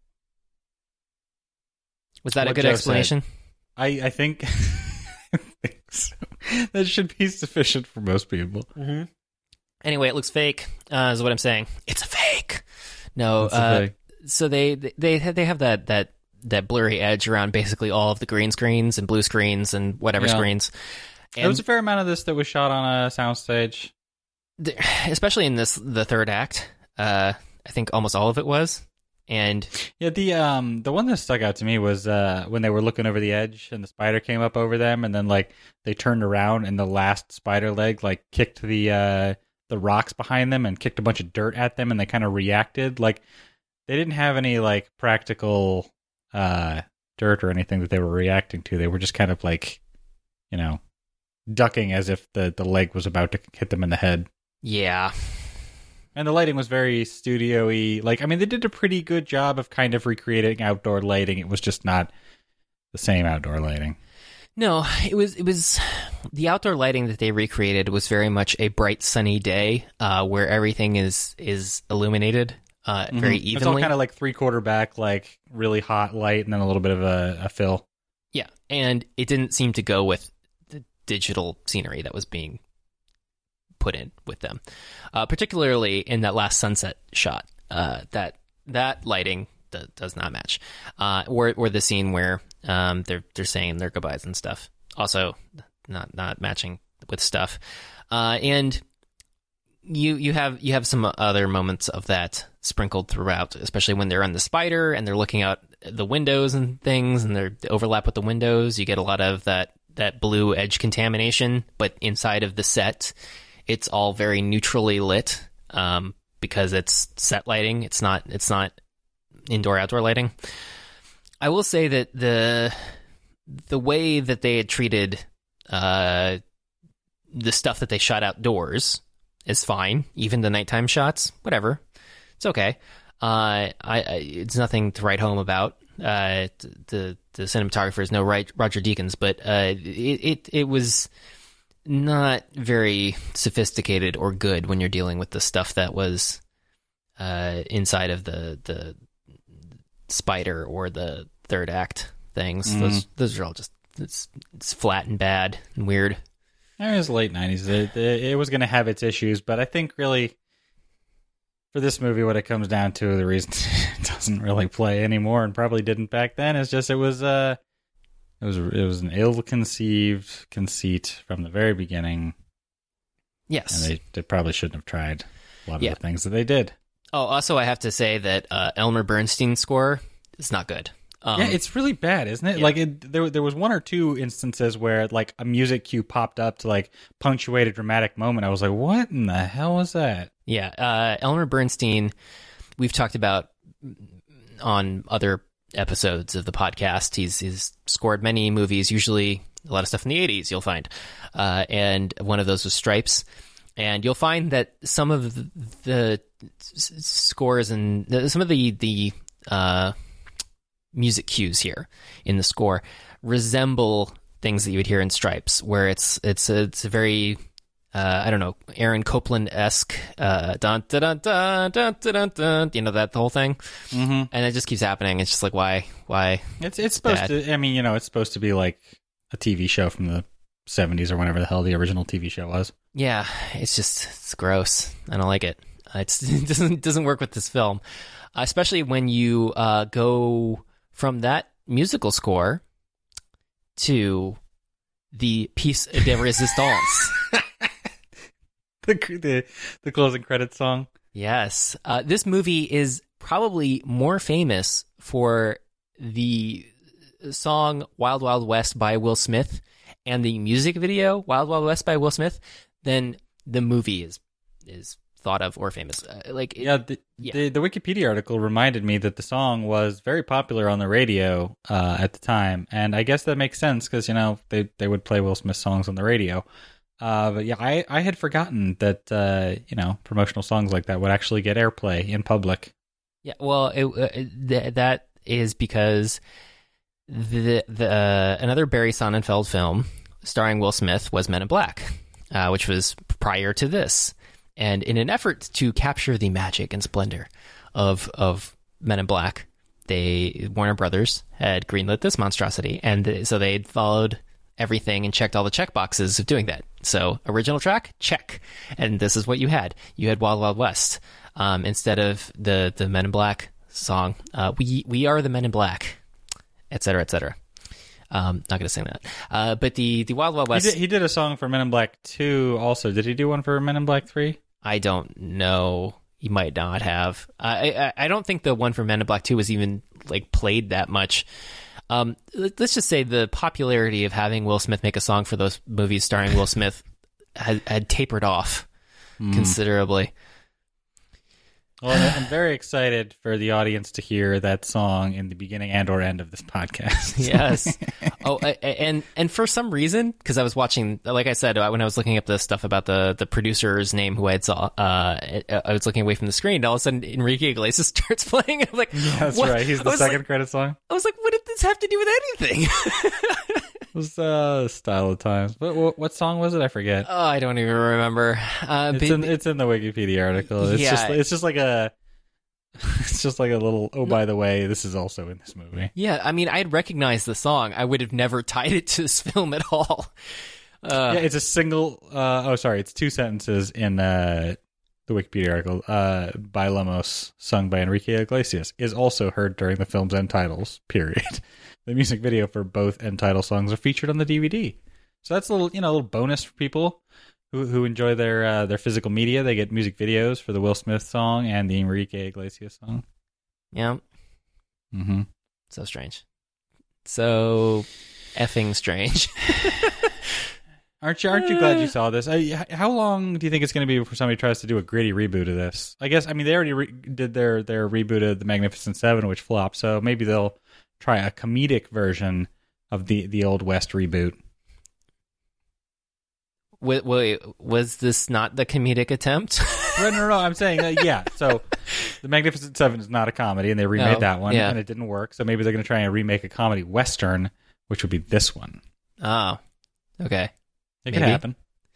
Was that what a good Joe explanation? Said. I, I think, I think so. That should be sufficient for most people. Mm-hmm. Anyway, it looks fake, uh, is what I'm saying. It's a fake. No, it's uh, a fake. So they they they have that that that blurry edge around basically all of the green screens and blue screens and whatever yeah. screens. And there was a fair amount of this that was shot on a soundstage, especially in this the third act. Uh, I think almost all of it was. And yeah, the um the one that stuck out to me was uh when they were looking over the edge and the spider came up over them, and then like they turned around and the last spider leg like kicked the uh the rocks behind them and kicked a bunch of dirt at them, and they kind of reacted. Like they didn't have any like practical uh dirt or anything that they were reacting to. They were just kind of like, you know, ducking as if the the leg was about to hit them in the head. Yeah. And the lighting was very studio-y. Like, I mean, they did a pretty good job of kind of recreating outdoor lighting. It was just not the same outdoor lighting. No, it was it was the outdoor lighting that they recreated was very much a bright sunny day, uh, where everything is is illuminated uh, mm-hmm. very evenly. It's all kind of like three-quarter back, like really hot light, and then a little bit of a, a fill. Yeah, and it didn't seem to go with the digital scenery that was being put in with them, uh, particularly in that last sunset shot. Uh, that that lighting d- does not match, uh, or or the scene where um, they're they're saying their goodbyes and stuff. Also, not not matching with stuff, uh, and you you have you have some other moments of that sprinkled throughout, especially when they're on the spider and they're looking out the windows and things, and they're they overlap with the windows. You get a lot of that that blue edge contamination, but inside of the set, it's all very neutrally lit, um, because it's set lighting. It's not it's not indoor outdoor lighting. I will say that the the way that they had treated uh, the stuff that they shot outdoors is fine. Even the nighttime shots, whatever, it's okay. Uh, I, I it's nothing to write home about. Uh, the the cinematographer is no Roger Deakins, but uh, it, it it was. not very sophisticated or good when you're dealing with the stuff that was uh, inside of the the spider or the third act things. Mm. Those those are all just it's it's flat and bad and weird. It was late nineties. It, it, it was going to have its issues, but I think really for this movie, what it comes down to, the reason it doesn't really play anymore and probably didn't back then, is just it was uh it was it was an ill-conceived conceit from the very beginning. Yes, and they, they probably shouldn't have tried a lot of yeah. the things that they did. Oh, also I have to say that uh, Elmer Bernstein's score is not good. Um, yeah, it's really bad, isn't it? Yeah. Like, it, there, there was one or two instances where, like, a music cue popped up to, like, punctuate a dramatic moment. I was like, what in the hell was that? Yeah, uh, Elmer Bernstein, we've talked about on other episodes of the podcast. He's, he's scored many movies, usually a lot of stuff in the eighties, you'll find. Uh, and one of those was Stripes. And you'll find that some of the, the scores and some of the... the uh, music cues here in the score resemble things that you would hear in Stripes, where it's it's a, it's a very uh, I don't know, Aaron Copland-esque uh, dun dun dun dun dun dun dun, you know, that the whole thing, mm-hmm. and it just keeps happening. It's just like why why it's it's supposed bad. to. I mean, you know, it's supposed to be like a T V show from the seventies or whenever the hell the original T V show was. Yeah, it's just it's gross. I don't like it. It's, it doesn't doesn't work with this film, especially when you uh, go from that musical score to the piece de resistance. the, the the closing credits song. Yes. Uh, this movie is probably more famous for the song Wild Wild West by Will Smith and the music video Wild Wild West by Will Smith than the movie is is thought of or famous. Uh, like it, yeah, the, yeah. The, the Wikipedia article reminded me that the song was very popular on the radio uh, at the time, and I guess that makes sense because, you know, they, they would play Will Smith songs on the radio. Uh, but yeah, I, I had forgotten that, uh, you know, promotional songs like that would actually get airplay in public. Yeah, well, it, uh, th- that is because the the uh, another Barry Sonnenfeld film starring Will Smith was Men in Black, uh, which was prior to this. And in an effort to capture the magic and splendor of of Men in Black, they Warner Brothers had greenlit this monstrosity, and so they followed everything and checked all the check boxes of doing that. So original track, check, and this is what you had. You had Wild Wild West um, instead of the the Men in Black song. Uh, we we are the Men in Black, et cetera, et cetera. Um, not gonna sing that. Uh, but the the Wild Wild West. He did, he did a song for Men in Black two. Also, did he do one for Men in Black three? I don't know. He might not have. I, I I don't think the one for Men in Black two was even like played that much. Um, let's just say the popularity of having Will Smith make a song for those movies starring Will Smith had, had tapered off mm. considerably. Well, I'm very excited for the audience to hear that song in the beginning and or end of this podcast. Yes. Oh, and and for some reason, because I was watching, like I said, when I was looking up the stuff about the, the producer's name who I had saw, uh, I was looking away from the screen, and all of a sudden Enrique Iglesias starts playing. I'm like, yeah, that's what? right. He's the second like, credit song. I was like, what did this have to do with anything? It was uh, Style of Times. What, what what song was it? I forget. Oh, I don't even remember. Uh, it's, but, in, it's in the Wikipedia article. It's yeah. just it's just like a it's just like a little. Oh, by the way, this is also in this movie. Yeah, I mean, I'd recognize the song. I would have never tied it to this film at all. Uh, yeah, it's a single. Uh, oh, sorry, it's two sentences in uh, the Wikipedia article. Uh, Bailamos, sung by Enrique Iglesias, is also heard during the film's end titles. Period. The music video for both end title songs are featured on the D V D. So that's a little, you know, a little bonus for people who who enjoy their uh, their physical media. They get music videos for the Will Smith song and the Enrique Iglesias song. Yeah. Mm-hmm. So strange. So effing strange. Aren't you? Aren't you glad you saw this? I, how long do you think it's going to be before somebody tries to do a gritty reboot of this? I guess. I mean, they already re- did their their reboot of The Magnificent Seven, which flopped. So maybe they'll try a comedic version of the, the Old West reboot. Wait, wait, was this not the comedic attempt? no, no, no. I'm saying, uh, yeah. So, The Magnificent Seven is not a comedy, and they remade oh, that one, yeah. and it didn't work. So maybe they're going to try and remake a comedy western, which would be this one. Oh, okay. It maybe. could happen.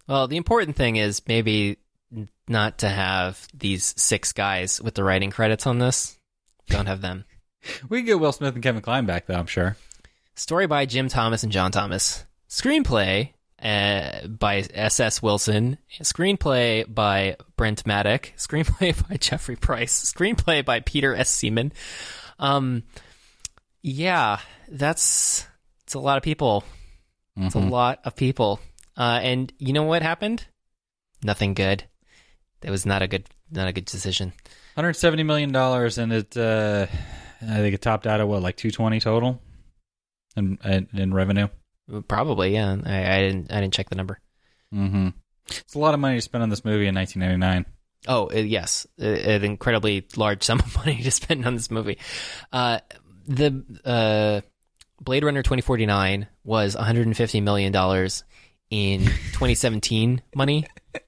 Well, the important thing is maybe not to have these six guys with the writing credits on this. Don't have them. We can get Will Smith and Kevin Kline back, though, I'm sure. Story by Jim Thomas and John Thomas. Screenplay uh, by S S Wilson. Screenplay by Brent Maddock. Screenplay by Jeffrey Price. Screenplay by Peter S. Seaman. Um, yeah, that's it's a lot of people. Mm-hmm. It's a lot of people. Uh, and you know what happened? Nothing good. That was not a good, not a good decision. one hundred seventy million dollars, and it, uh, I think it topped out at what, like two twenty total, in in, in revenue. Probably, yeah. I, I didn't, I didn't check the number. Mm-hmm. It's a lot of money to spend on this movie in nineteen ninety-nine. Oh, uh, yes, an incredibly large sum of money to spend on this movie. Uh, the uh, Blade Runner twenty forty-nine was one hundred fifty million dollars in twenty seventeen money.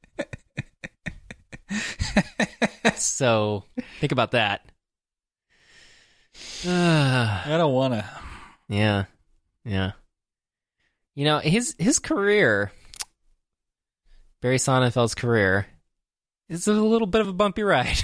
So think about that. Uh, I don't want to. Yeah, yeah. You know, his his career, Barry Sonnenfeld's career, is a little bit of a bumpy ride.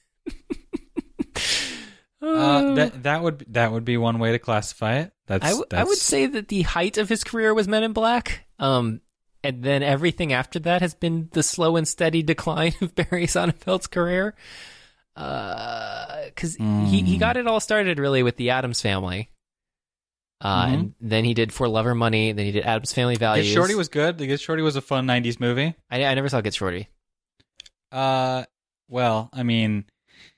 uh, that that would that would be one way to classify it. That's, I, w- that's... I would say that the height of his career was Men in Black. Um, and then everything after that has been the slow and steady decline of Barry Sonnenfeld's career. Because uh, mm. he, he got it all started really with The Addams Family. Uh, mm-hmm. And then he did For Love or Money. Then he did Addams Family Values. Get Shorty was good. Get Shorty was a fun nineties movie. I, I never saw Get Shorty. Uh, well, I mean...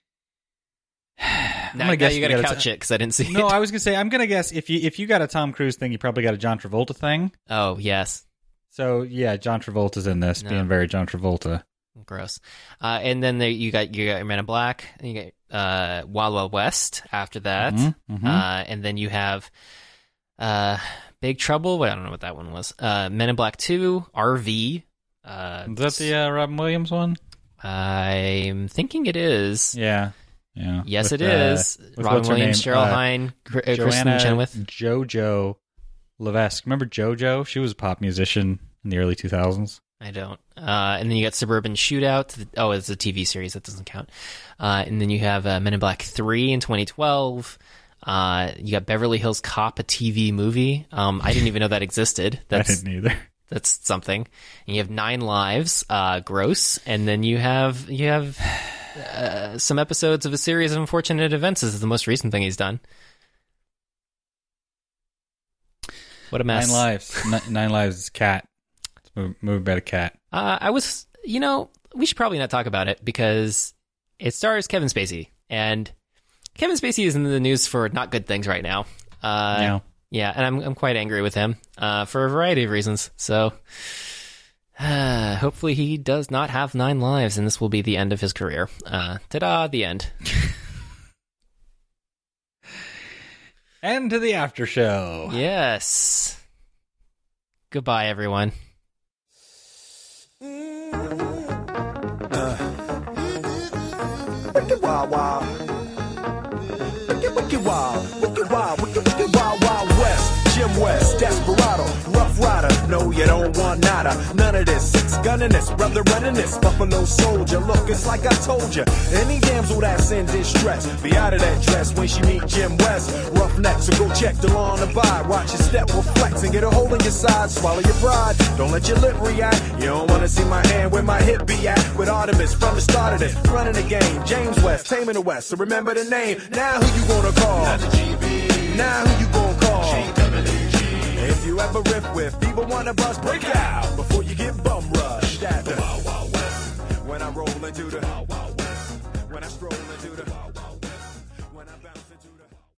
I'm now, now you got to couch t- it because I didn't see no, it. No, I was going to say, I'm going to guess if you if you got a Tom Cruise thing, you probably got a John Travolta thing. Oh, yes. So, yeah, John Travolta's in this, no. being very John Travolta. Gross. Uh, and then there, you got you got Men in Black, and you got uh, Wild Wild West after that, mm-hmm, mm-hmm. Uh, and then you have uh, Big Trouble. Well, I don't know what that one was. Uh, Men in Black two, R V. Uh, is that the uh, Robin Williams one? I'm thinking it is. Yeah. Yeah. Yes, with, it is. Uh, Robin Williams, Cheryl uh, Hine, Cr- uh, Kristen Chenoweth. JoJo Levesque. Remember JoJo? She was a pop musician in the early two thousands. I don't. Uh, and then you got Suburban Shootout. Oh, it's a T V series. That doesn't count. Uh, and then you have uh, Men in Black three in twenty twelve. Uh, you got Beverly Hills Cop, a T V movie. Um, I didn't even know that existed. That's, I didn't either. That's something. And you have Nine Lives, uh, gross. And then you have you have uh, some episodes of A Series of Unfortunate Events. This is the most recent thing he's done. What a mess. Nine Lives. N- Nine Lives is Cat. It's a movie about a cat. Uh, I was, you know, we should probably not talk about it because it stars Kevin Spacey. And Kevin Spacey is in the news for not good things right now. Uh, yeah. Yeah, and I'm I'm quite angry with him uh, for a variety of reasons. So uh, hopefully he does not have nine lives, and this will be the end of his career. Uh, ta-da, the end. And to the after show. Yes. Goodbye, everyone. Uh. Wicked Wild Wild. Wicked Wicked Wild. Wicked Wild. Wicked Wicked Wild Wild West. Jim West, Desperado, Rough Rider. No, you don't want nada. None of this. Six gunning this, brother running this. Buffalo Soldier. Look, it's like I told you. Any damsel that's in distress, be out of that dress when she meet Jim West. Roughneck, so go check the law on the vibe. Watch your step, will flex and get a hold in your side. Swallow your pride. Don't let your lip react. You don't want to see my hand where my hip be at. With Artemis from the start of this, running the game. James West, taming the West. So remember the name. Now who you gonna call? Not the G B. Now who you gonna call? G W G. If you ever riff with people wanna bust, break out.